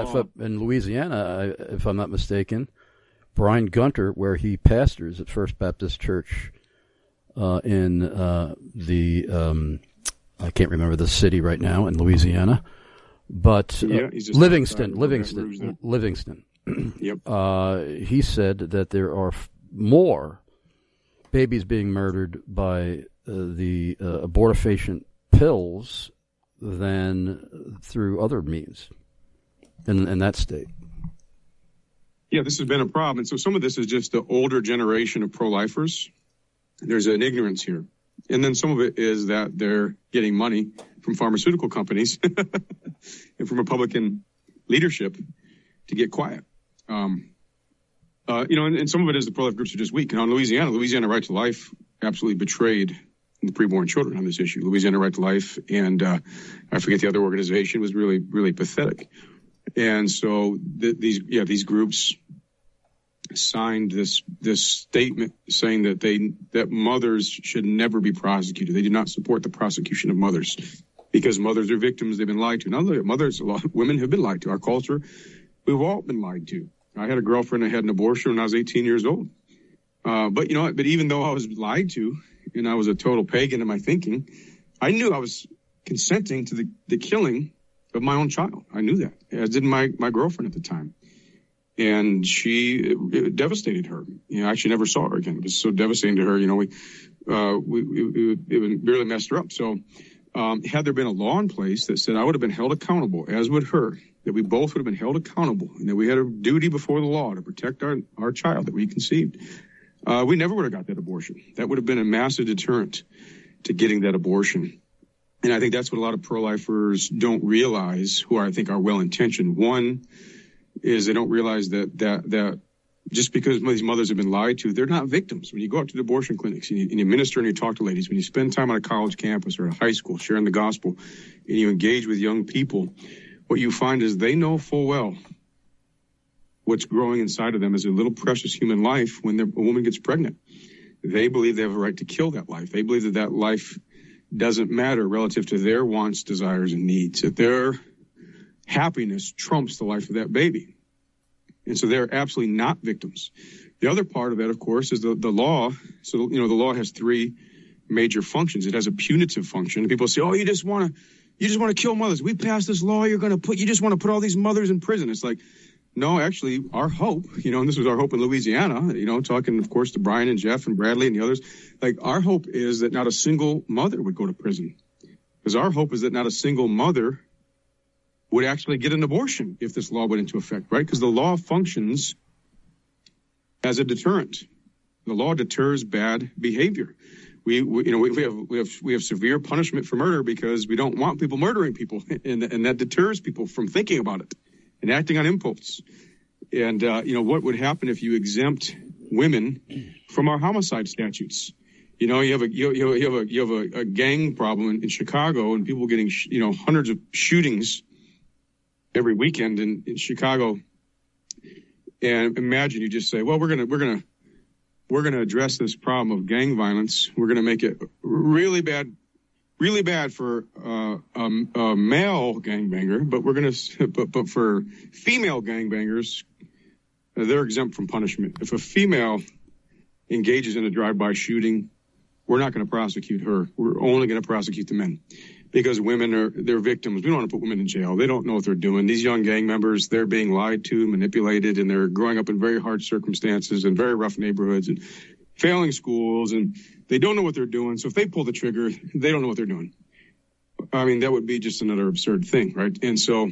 if I'm not mistaken, Brian Gunter, where he pastors at First Baptist Church in I can't remember the city right now in Louisiana, but Livingston. Yep. He said that there are more babies being murdered by the abortifacient pills than through other means in that state. Yeah, this has been a problem. And so some of this is just the older generation of pro-lifers. There's an ignorance here. And then some of it is that they're getting money from pharmaceutical companies and from Republican leadership to get quiet. And some of it is the pro-life groups are just weak. And on Louisiana Right to Life absolutely betrayed the preborn children on this issue. Louisiana Right to Life and I forget the other organization was really, really pathetic. And so these groups signed this statement saying that mothers should never be prosecuted. They do not support the prosecution of mothers because mothers are victims. They've been lied to. Not only mothers, a lot of women have been lied to. Our culture, we've all been lied to. I had a girlfriend that had an abortion when I was 18 years old. But you know what? But even though I was lied to and I was a total pagan in my thinking, I knew I was consenting to the killing of my own child. I knew that, as did my girlfriend at the time. And it devastated her. I actually never saw her again. It was so devastating to her. It really messed her up. So, had there been a law in place that said I would have been held accountable, as would her, that we both would have been held accountable, and that we had a duty before the law to protect our child that we conceived, we never would have got that abortion. That would have been a massive deterrent to getting that abortion. And I think that's what a lot of pro-lifers don't realize, who I think are well-intentioned. One is they don't realize that just because these mothers have been lied to, they're not victims. When you go out to the abortion clinics and you minister and you talk to ladies, when you spend time on a college campus or a high school sharing the gospel, and you engage with young people, what you find is they know full well what's growing inside of them as a little precious human life when a woman gets pregnant. They believe they have a right to kill that life. They believe that life doesn't matter relative to their wants, desires, and needs, that their happiness trumps the life of that baby. And so they're absolutely not victims. The other part of that, of course, is the law. So, the law has three major functions. It has a punitive function. People say, oh, you just want to kill mothers. We passed this law. You just want to put all these mothers in prison. It's like, no, actually, our hope, and this was our hope in Louisiana, talking, of course, to Brian and Jeff and Bradley and the others, like our hope is that not a single mother would go to prison. Because our hope is that not a single mother would actually get an abortion if this law went into effect, right? Because the law functions as a deterrent. The law deters bad behavior. We have severe punishment for murder because we don't want people murdering people, and that deters people from thinking about it and acting on impulse. And what would happen if you exempt women from our homicide statutes? You have a gang problem in Chicago, and people getting hundreds of shootings every weekend in Chicago. And imagine you just say, well, we're gonna address this problem of gang violence. We're gonna make it really bad for a male gangbanger, but for female gangbangers, they're exempt from punishment. If a female engages in a drive-by shooting, we're not going to prosecute her. We're only going to prosecute the men, because they're victims. We don't want to put women in jail. They don't know what they're doing. These young gang members, they're being lied to, manipulated, and they're growing up in very hard circumstances and very rough neighborhoods and failing schools, and they don't know what they're doing. So if they pull the trigger, they don't know what they're doing. I mean, that would be just another absurd thing, right? And so,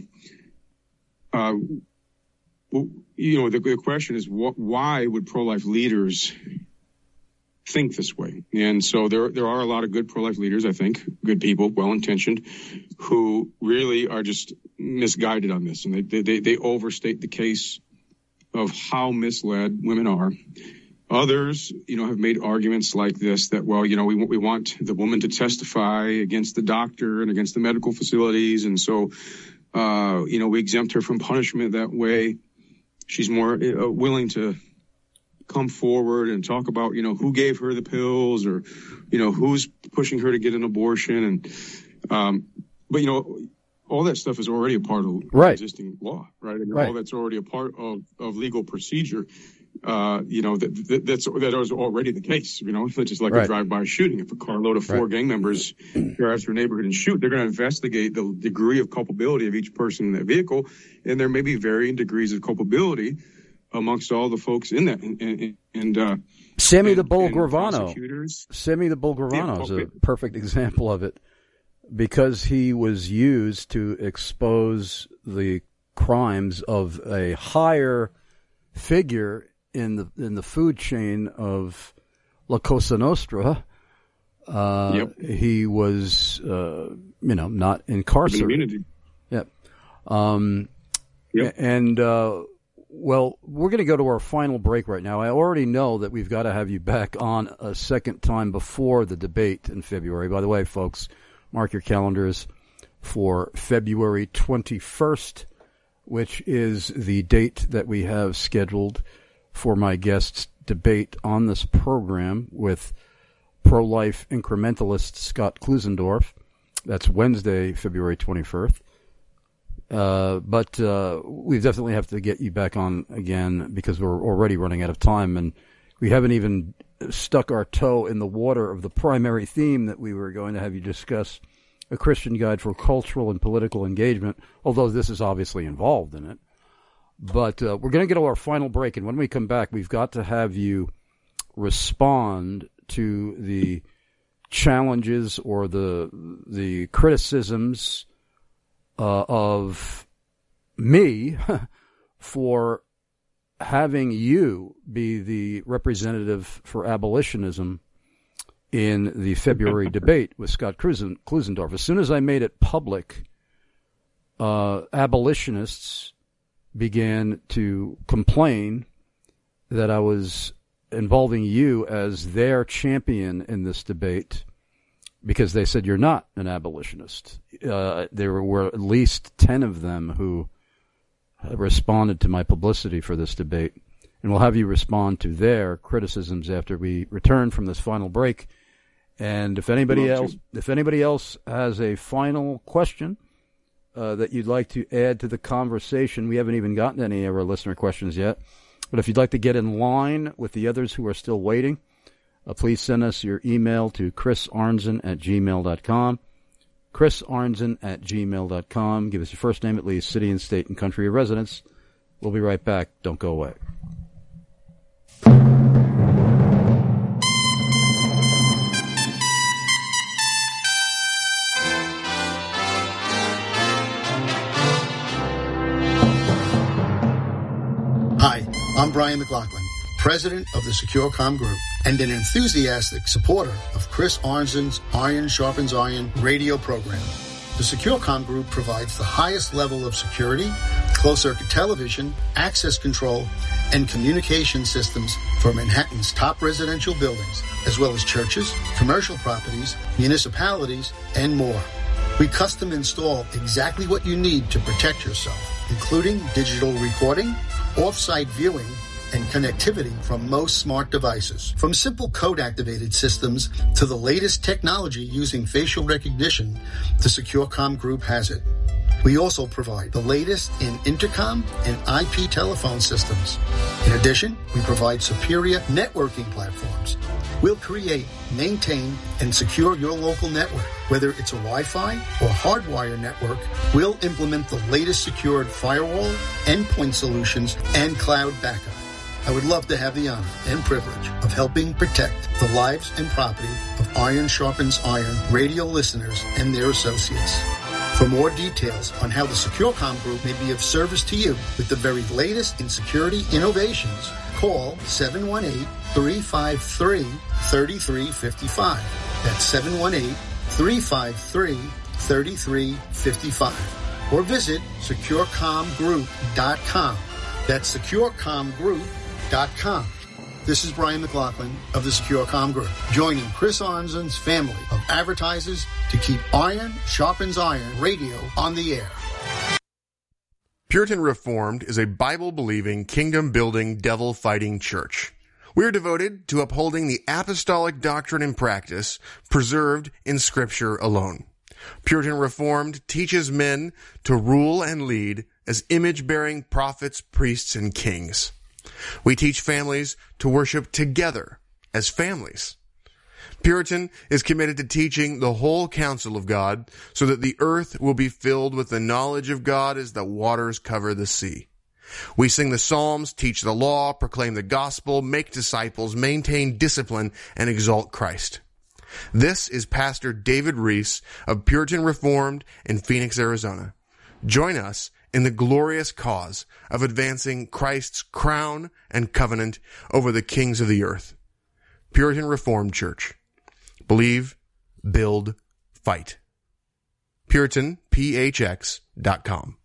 the question is, why would pro-life leaders think this way? And so there are a lot of good pro-life leaders, I think, good people, well-intentioned, who really are just misguided on this. And they overstate the case of how misled women are. Others, have made arguments like this, that, well, we want the woman to testify against the doctor and against the medical facilities. And so, we exempt her from punishment that way. She's more willing to come forward and talk about, who gave her the pills, or, who's pushing her to get an abortion. And, but, all that stuff is already a part of existing law, right? And all that's already a part of legal procedure. That's already the case, it's just like a drive-by shooting. If a carload of four gang members drive through a neighborhood and shoot, they're going to investigate the degree of culpability of each person in that vehicle. And there may be varying degrees of culpability amongst all the folks in that. And Sammy the Bull Gravano is a perfect example of it, because he was used to expose the crimes of a higher figure in the food chain of La Cosa Nostra. He was, not incarcerated. Yep. And, well, we're going to go to our final break right now. I already know that we've got to have you back on a second time before the debate in February. By the way, folks, mark your calendars for February 21st, which is the date that we have scheduled for my guest's debate on this program with pro-life incrementalist Scott Klusendorf. That's Wednesday, February 21st. But we definitely have to get you back on again, because we're already running out of time, and we haven't even stuck our toe in the water of the primary theme that we were going to have you discuss, A Christian Guide for Cultural and Political Engagement, although this is obviously involved in it. But we're going to get to our final break, and when we come back, we've got to have you respond to the challenges or the criticisms of me for having you be the representative for abolitionism in the February debate with Scott Klusendorf. As soon as I made it public, abolitionists began to complain that I was involving you as their champion in this debate because they said you're not an abolitionist. There were at least 10 of them who responded to my publicity for this debate, and we'll have you respond to their criticisms after we return from this final break. And if anybody else has a final question that you'd like to add to the conversation, we haven't even gotten any of our listener questions yet. But if you'd like to get in line with the others who are still waiting, please send us your email to chrisarnzen@gmail.com. chrisarnzen@gmail.com. Give us your first name, at least, city and state and country of residence. We'll be right back. Don't go away. Hi, I'm Brian McLaughlin, president of the SecureCom Group and an enthusiastic supporter of Chris Arnzen's Iron Sharpens Iron radio program. The SecureCom Group provides the highest level of security, closed-circuit television, access control, and communication systems for Manhattan's top residential buildings, as well as churches, commercial properties, municipalities, and more. We custom install exactly what you need to protect yourself, including digital recording, off-site viewing, and connectivity from most smart devices. From simple code-activated systems to the latest technology using facial recognition, the SecureCom Group has it. We also provide the latest in intercom and IP telephone systems. In addition, we provide superior networking platforms. We'll create, maintain, and secure your local network. Whether it's a Wi-Fi or hardwire network, we'll implement the latest secured firewall, endpoint solutions, and cloud backup. I would love to have the honor and privilege of helping protect the lives and property of Iron Sharpens Iron radio listeners and their associates. For more details on how the SecureCom Group may be of service to you with the very latest in security innovations, call 718-353-3355. That's 718-353-3355. Or visit securecomgroup.com. That's securecomgroup.com. This is Brian McLaughlin of the SecureCom Group, joining Chris Arnzen's family of advertisers to keep Iron Sharpens Iron radio on the air. Puritan Reformed is a Bible-believing, kingdom-building, devil-fighting church. We are devoted to upholding the apostolic doctrine and practice preserved in Scripture alone. Puritan Reformed teaches men to rule and lead as image-bearing prophets, priests, and kings. We teach families to worship together as families. Puritan is committed to teaching the whole counsel of God so that the earth will be filled with the knowledge of God as the waters cover the sea. We sing the Psalms, teach the law, proclaim the gospel, make disciples, maintain discipline, and exalt Christ. This is Pastor David Reese of Puritan Reformed in Phoenix, Arizona. Join us in the glorious cause of advancing Christ's crown and covenant over the kings of the earth. Puritan Reformed Church. Believe, build, fight. PuritanPHX.com.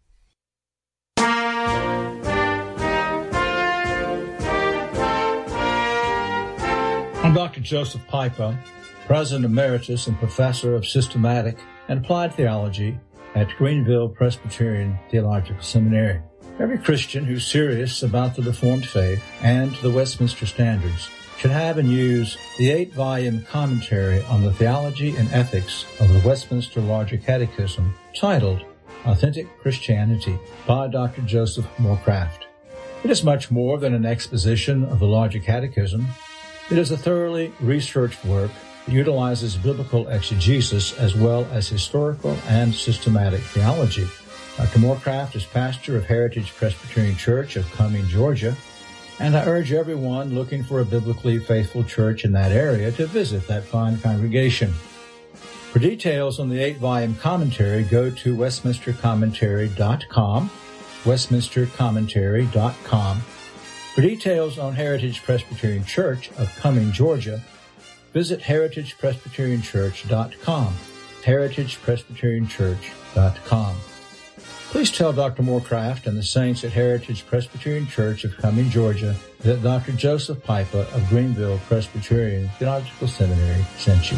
I'm Dr. Joseph Pipa, President Emeritus and Professor of Systematic and Applied Theology at Greenville Presbyterian Theological Seminary. Every Christian who's serious about the Reformed faith and the Westminster Standards should have and use the 8-volume commentary on the theology and ethics of the Westminster Larger Catechism titled Authentic Christianity by Dr. Joseph Morecraft. It is much more than an exposition of the Larger Catechism. It is a thoroughly researched work that utilizes biblical exegesis as well as historical and systematic theology. Dr. Morecraft is pastor of Heritage Presbyterian Church of Cumming, Georgia, And I urge everyone looking for a biblically faithful church in that area to visit that fine congregation. For details on the 8-volume commentary, go to westminstercommentary.com, westminstercommentary.com. For details on Heritage Presbyterian Church of Cumming, Georgia, visit heritagepresbyterianchurch.com, heritagepresbyterianchurch.com. Please tell Dr. Moorcraft and the saints at Heritage Presbyterian Church of Cumming, Georgia, that Dr. Joseph Pipa of Greenville Presbyterian Theological Seminary sent you.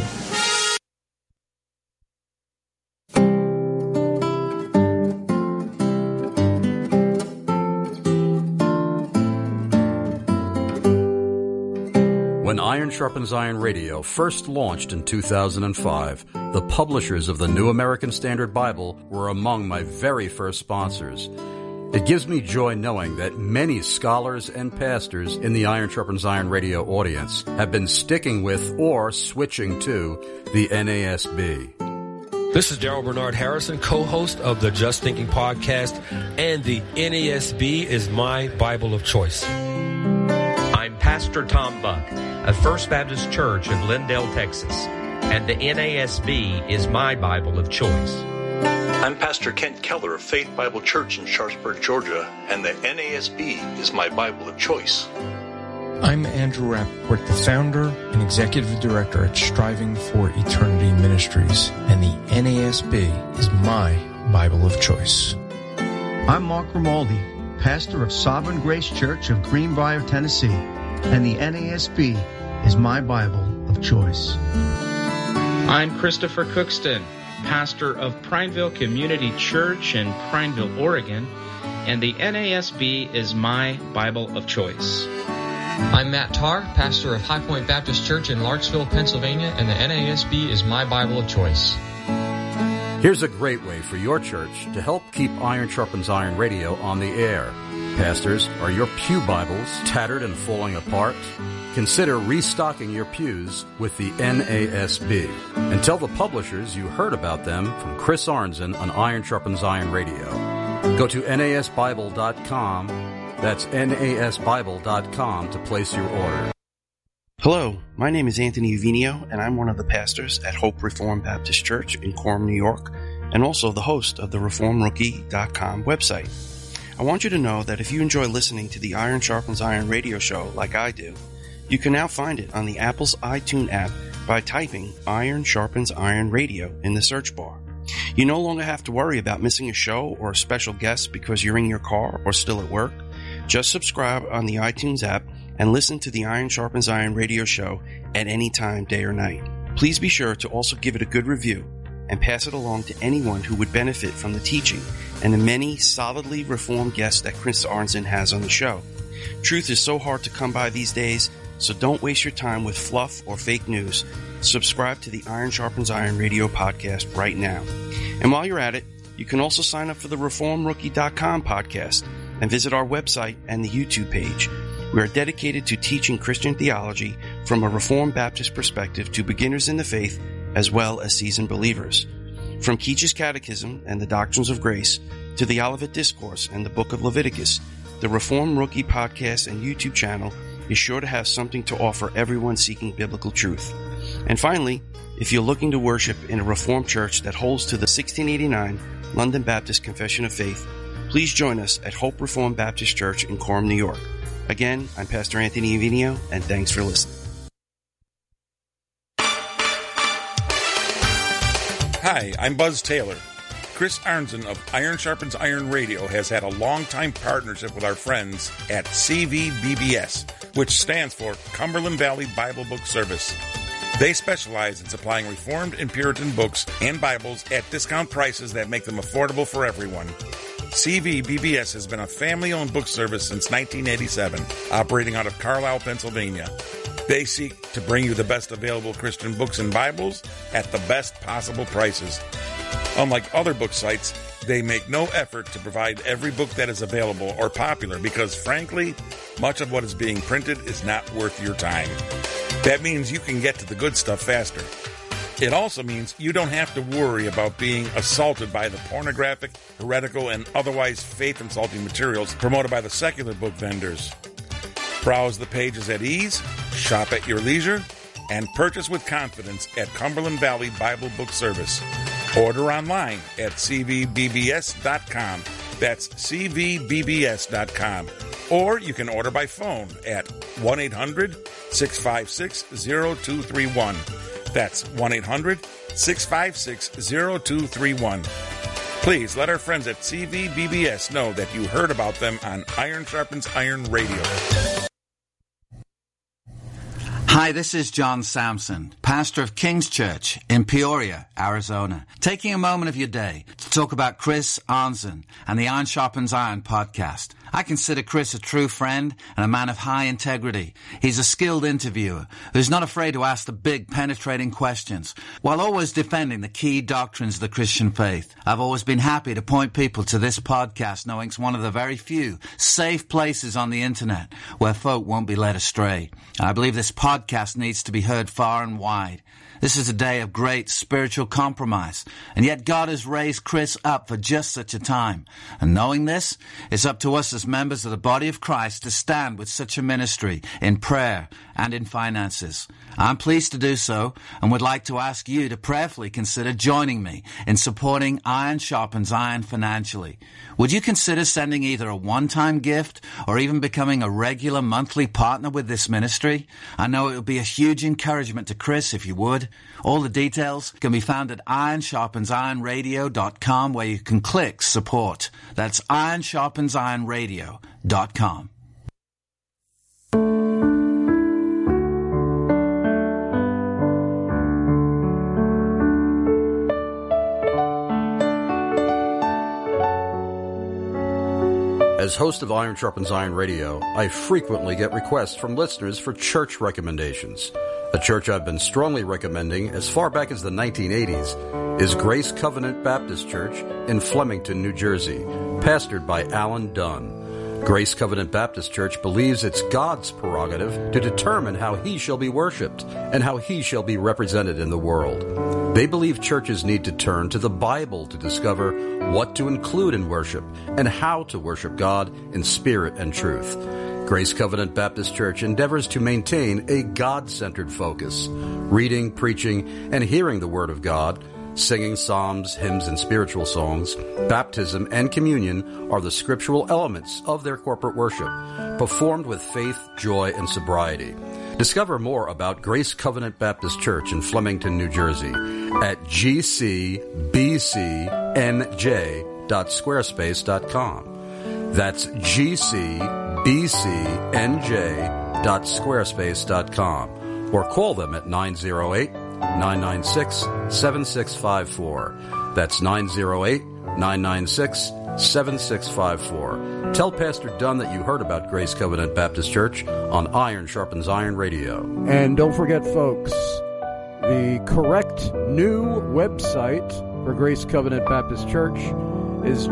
When Iron Sharpens Iron Radio first launched in 2005, the publishers of the New American Standard Bible were among my very first sponsors. It gives me joy knowing that many scholars and pastors in the Iron Sharpens Iron Radio audience have been sticking with or switching to the NASB. This is Daryl Bernard Harrison, co-host of the Just Thinking podcast, and the NASB is my Bible of choice. I'm Pastor Tom Buck of First Baptist Church of Lindale, Texas, and the NASB is my Bible of choice. I'm Pastor Kent Keller of Faith Bible Church in Sharpsburg, Georgia, and the NASB is my Bible of choice. I'm Andrew Rappaport, the founder and executive director at Striving for Eternity Ministries, and the NASB is my Bible of choice. I'm Mark Grimaldi, pastor of Sovereign Grace Church of Greenbrier, Tennessee, and the NASB is my Bible of choice. I'm Christopher Cookston, pastor of Prineville Community Church in Prineville, Oregon, and the NASB is my Bible of choice. I'm Matt Tarr, pastor of High Point Baptist Church in Larksville, Pennsylvania, and the NASB is my Bible of choice. Here's a great way for your church to help keep Iron Sharpens Iron Radio on the air. Pastors, are your pew Bibles tattered and falling apart? Consider restocking your pews with the NASB. And tell the publishers you heard about them from Chris Arnzen on Iron Sharpens Iron Radio. Go to nasbible.com, that's nasbible.com, to place your order. Hello, my name is Anthony Uvinio, and I'm one of the pastors at Hope Reformed Baptist Church in Coram, New York, and also the host of the ReformRookie.com website. I want you to know that if you enjoy listening to the Iron Sharpens Iron radio show like I do, you can now find it on the Apple's iTunes app by typing Iron Sharpens Iron Radio in the search bar. You no longer have to worry about missing a show or a special guest because you're in your car or still at work. Just subscribe on the iTunes app and listen to the Iron Sharpens Iron radio show at any time, day or night. Please be sure to also give it a good review and pass it along to anyone who would benefit from the teaching and the many solidly reformed guests that Chris Arnzen has on the show. Truth is so hard to come by these days, so don't waste your time with fluff or fake news. Subscribe to the Iron Sharpens Iron radio podcast right now. And while you're at it, you can also sign up for the ReformRookie.com podcast and visit our website and the YouTube page. We are dedicated to teaching Christian theology from a Reformed Baptist perspective to beginners in the faith as well as seasoned believers. From Keach's Catechism and the Doctrines of Grace to the Olivet Discourse and the Book of Leviticus, the Reformed Rookie podcast and YouTube channel is sure to have something to offer everyone seeking biblical truth. And finally, if you're looking to worship in a Reformed church that holds to the 1689 London Baptist Confession of Faith, please join us at Hope Reformed Baptist Church in Coram, New York. Again, I'm Pastor Anthony Uvinio, and thanks for listening. Hi, I'm Buzz Taylor. Chris Arnzen of Iron Sharpens Iron Radio has had a long-time partnership with our friends at CVBBS, which stands for Cumberland Valley Bible Book Service. They specialize in supplying Reformed and Puritan books and Bibles at discount prices that make them affordable for everyone. CVBBS has been a family-owned book service since 1987, operating out of Carlisle, Pennsylvania. They seek to bring you the best available Christian books and Bibles at the best possible prices. Unlike other book sites, they make no effort to provide every book that is available or popular because, frankly, much of what is being printed is not worth your time. That means you can get to the good stuff faster. It also means you don't have to worry about being assaulted by the pornographic, heretical, and otherwise faith-insulting materials promoted by the secular book vendors. Browse the pages at ease, shop at your leisure, and purchase with confidence at Cumberland Valley Bible Book Service. Order online at cvbbs.com. That's cvbbs.com. Or you can order by phone at 1-800-656-0231. That's 1-800-656-0231. Please let our friends at CVBBS know that you heard about them on Iron Sharpens Iron Radio. Hi, this is John Sampson, pastor of King's Church in Peoria, Arizona, taking a moment of your day to talk about Chris Arnzen and the Iron Sharpens Iron podcast. I consider Chris a true friend and a man of high integrity. He's a skilled interviewer who's not afraid to ask the big, penetrating questions while always defending the key doctrines of the Christian faith. I've always been happy to point people to this podcast, knowing it's one of the very few safe places on the internet where folk won't be led astray. And I believe this podcast needs to be heard far and wide. This is a day of great spiritual compromise, and yet God has raised Chris up for just such a time. And knowing this, it's up to us as members of the body of Christ to stand with such a ministry in prayer and in finances. I'm pleased to do so and would like to ask you to prayerfully consider joining me in supporting Iron Sharpens Iron financially. Would you consider sending either a one-time gift or even becoming a regular monthly partner with this ministry? I know it would be a huge encouragement to Chris if you would. All the details can be found at ironsharpensironradio.com, where you can click support. That's ironsharpensironradio.com. As host of Iron Sharpens Iron Radio, I frequently get requests from listeners for church recommendations. A church I've been strongly recommending as far back as the 1980s is Grace Covenant Baptist Church in Flemington, New Jersey, pastored by Alan Dunn. Grace Covenant Baptist Church believes it's God's prerogative to determine how He shall be worshipped and how He shall be represented in the world. They believe churches need to turn to the Bible to discover what to include in worship and how to worship God in spirit and truth. Grace Covenant Baptist Church endeavors to maintain a God-centered focus, reading, preaching, and hearing the Word of God. Singing psalms, hymns, and spiritual songs, baptism, and communion are the scriptural elements of their corporate worship, performed with faith, joy, and sobriety. Discover more about Grace Covenant Baptist Church in Flemington, New Jersey at gcbcnj.squarespace.com. That's gcbcnj.squarespace.com, or call them at 908-996-7654. That's 908-996-7654. Tell Pastor Dunn that you heard about Grace Covenant Baptist Church on Iron Sharpens Iron Radio. And don't forget, folks, the correct new website for Grace Covenant Baptist Church is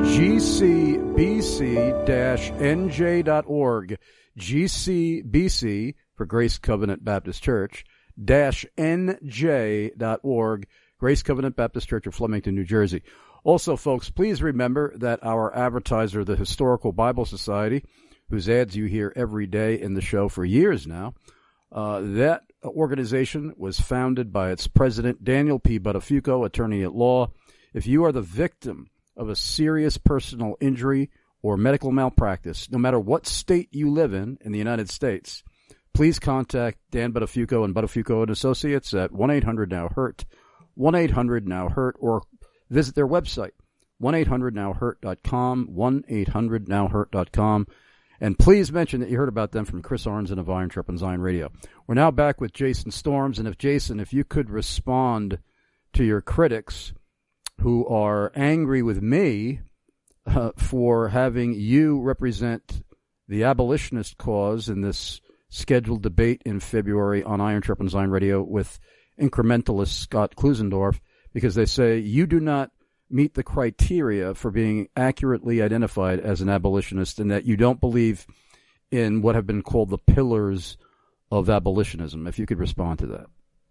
gcbc-nj.org. GCBC for Grace Covenant Baptist Church -nj.org, Grace Covenant Baptist Church of Flemington, New Jersey. Also, folks, please remember that our advertiser, the Historical Bible Society, whose ads you hear every day in the show for years now, that organization was founded by its president, Daniel P. Buttafuoco, attorney at law. If you are the victim of a serious personal injury or medical malpractice, no matter what state you live in the United States, please contact Dan Buttafuoco and Buttafuoco & Associates at 1-800-NOW-HURT, 1-800-NOW-HURT, or visit their website, 1-800-NOW-HURT.com, 1-800-NOW-HURT.com, and please mention that you heard about them from Chris Arnzen of Iron Sharpens Iron Radio. We're now back with Jason Storms, and if you could respond to your critics who are angry with me for having you represent the abolitionist cause in this scheduled debate in February on Iron Sharpens Iron Radio with incrementalist Scott Klusendorf, because they say you do not meet the criteria for being accurately identified as an abolitionist, and that you don't believe in what have been called the pillars of abolitionism. If you could respond to that.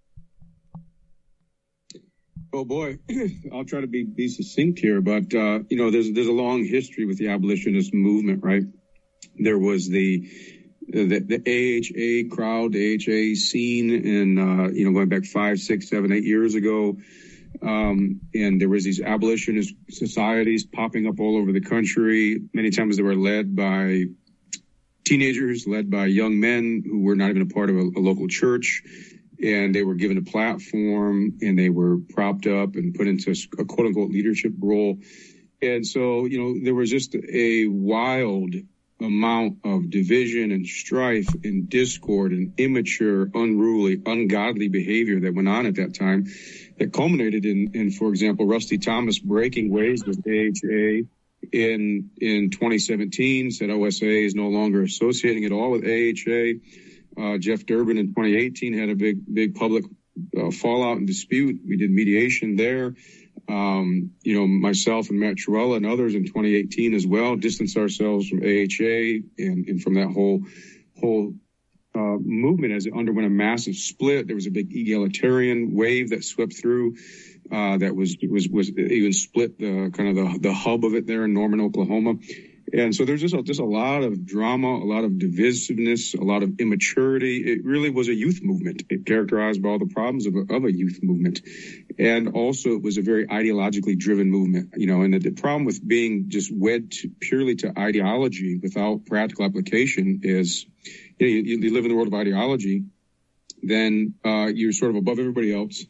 Oh boy, I'll try to be succinct here, but there's a long history with the abolitionist movement, right? There was the the AHA crowd, the AHA scene, and going back 5, 6, 7, 8 years ago. And there was these abolitionist societies popping up all over the country. Many times they were led by teenagers, led by young men who were not even a part of a local church. And they were given a platform, and they were propped up and put into a quote unquote leadership role. And so, there was just a wild amount of division and strife and discord and immature, unruly, ungodly behavior that went on at that time, that culminated in, for example, Rusty Thomas breaking ways with AHA in 2017, said OSA is no longer associating at all with AHA. Jeff Durbin in 2018 had a big public fallout and dispute. We did mediation there. Myself and Matt Trewhella and others in 2018 as well distanced ourselves from AHA and from that whole movement as it underwent a massive split. There was a big egalitarian wave that swept through that was even split the hub of it there in Norman, Oklahoma. And so there's just a lot of drama, a lot of divisiveness, a lot of immaturity. It really was a youth movement. It characterized by all the problems of a youth movement. And also it was a very ideologically driven movement, and the problem with being just wed purely to ideology without practical application is, you live in the world of ideology, then you're sort of above everybody else,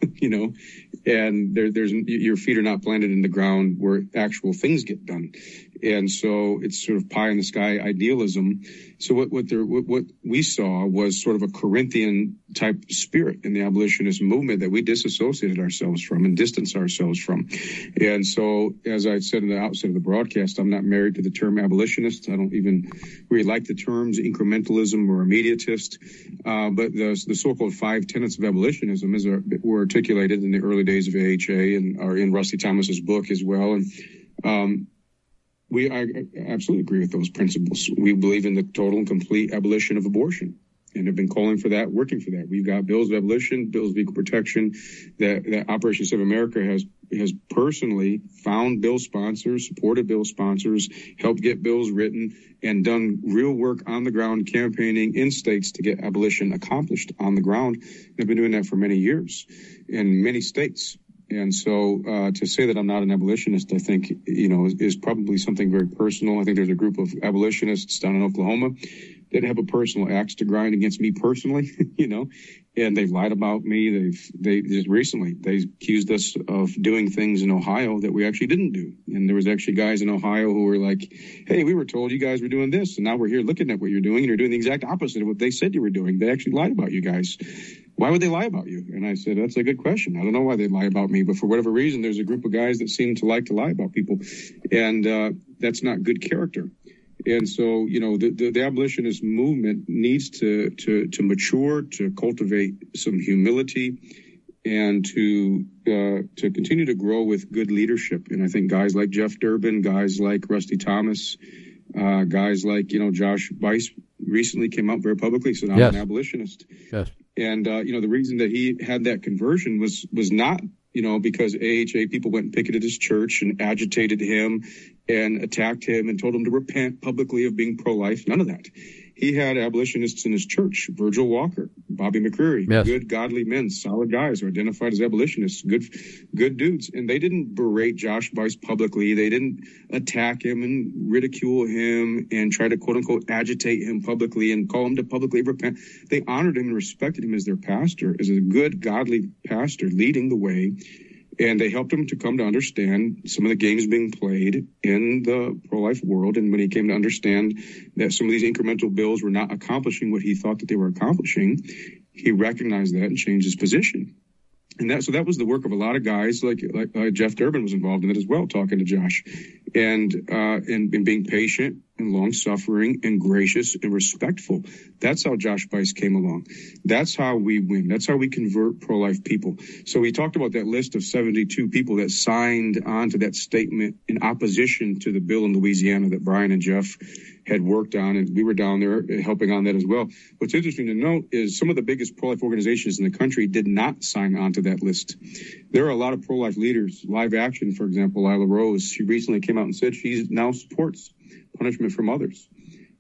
and there's your feet are not planted in the ground where actual things get done. And so it's sort of pie in the sky idealism. So what we saw was sort of a Corinthian type spirit in the abolitionist movement that we disassociated ourselves from and distanced ourselves from. And so, as I said in the outset of the broadcast, I'm not married to the term abolitionist. I don't even really like the terms incrementalism or immediatist. But the so-called 5 tenets of abolitionism were articulated in the early days of AHA and are in Rusty Thomas's book as well. And I absolutely agree with those principles. We believe in the total and complete abolition of abortion and have been calling for that, working for that. We've got bills of abolition, bills of equal protection that Operation Save America has personally found bill sponsors, supported bill sponsors, helped get bills written, and done real work on the ground campaigning in states to get abolition accomplished on the ground. They've been doing that for many years in many states. And so to say that I'm not an abolitionist, I think, is probably something very personal. I think there's a group of abolitionists down in Oklahoma that have a personal axe to grind against me personally, and they've lied about me. They just recently, they accused us of doing things in Ohio that we actually didn't do. And there was actually guys in Ohio who were like, hey, we were told you guys were doing this, and now we're here looking at what you're doing, and you're doing the exact opposite of what they said you were doing. They actually lied about you guys. Why would they lie about you? And I said, that's a good question. I don't know why they lie about me, but for whatever reason, there's a group of guys that seem to like to lie about people. And that's not good character. And so, the abolitionist movement needs to mature, to cultivate some humility, and to continue to grow with good leadership. And I think guys like Jeff Durbin, guys like Rusty Thomas, guys like, Josh Buice recently came out very publicly, said I'm an abolitionist. Yes. And, the reason that he had that conversion was not, because AHA people went and picketed his church and agitated him and attacked him and told him to repent publicly of being pro-life. None of that. He had abolitionists in his church, Virgil Walker, Bobby McCreary, good, godly men, solid guys who identified as abolitionists, good dudes. And they didn't berate Josh Buice publicly. They didn't attack him and ridicule him and try to, quote unquote, agitate him publicly and call him to publicly repent. They honored him and respected him as their pastor, as a good, godly pastor leading the way. And they helped him to come to understand some of the games being played in the pro-life world. And when he came to understand that some of these incremental bills were not accomplishing what he thought that they were accomplishing, he recognized that and changed his position. And so that was the work of a lot of guys, like Jeff Durbin was involved in it as well, talking to Josh, and being patient and long-suffering and gracious and respectful. That's how Josh Buice came along. That's how we win. That's how we convert pro-life people. So we talked about that list of 72 people that signed on to that statement in opposition to the bill in Louisiana that Brian and Jeff had worked on, and we were down there helping on that as well. What's interesting to note is some of the biggest pro-life organizations in the country did not sign on to that list. There are a lot of pro-life leaders. Live Action, for example, Lila Rose, she recently came out and said she now supports punishment from others.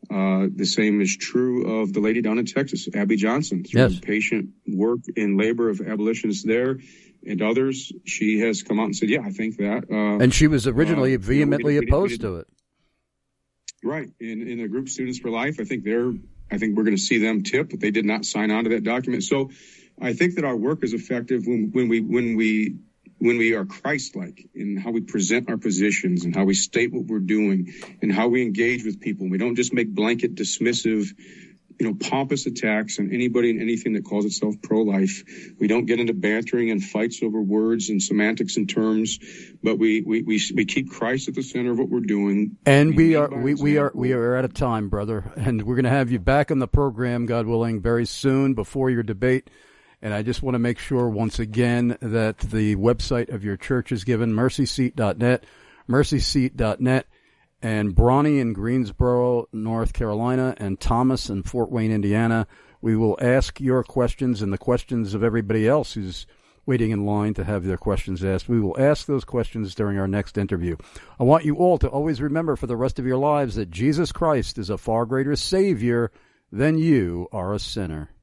The same is true of the lady down in Texas, Abby Johnson, through patient work and labor of abolitionists there and others. She has come out and said, yeah, I think that. And she was originally vehemently opposed to it. Right. In the group Students for Life, I think we're going to see them tip, but they did not sign on to that document. So I think that our work is effective when we are Christ-like in how we present our positions and how we state what we're doing and how we engage with people. We don't just make blanket dismissive, pompous attacks on anybody and anything that calls itself pro-life. We don't get into bantering and fights over words and semantics and terms, but we keep Christ at the center of what we're doing. And we are out of time, brother, and we're going to have you back on the program, God willing, very soon before your debate. And I just want to make sure once again that the website of your church is given, mercyseat.net, mercyseat.net. And Bronny in Greensboro, North Carolina, and Thomas in Fort Wayne, Indiana. We will ask your questions and the questions of everybody else who's waiting in line to have their questions asked. We will ask those questions during our next interview. I want you all to always remember for the rest of your lives that Jesus Christ is a far greater Savior than you are a sinner.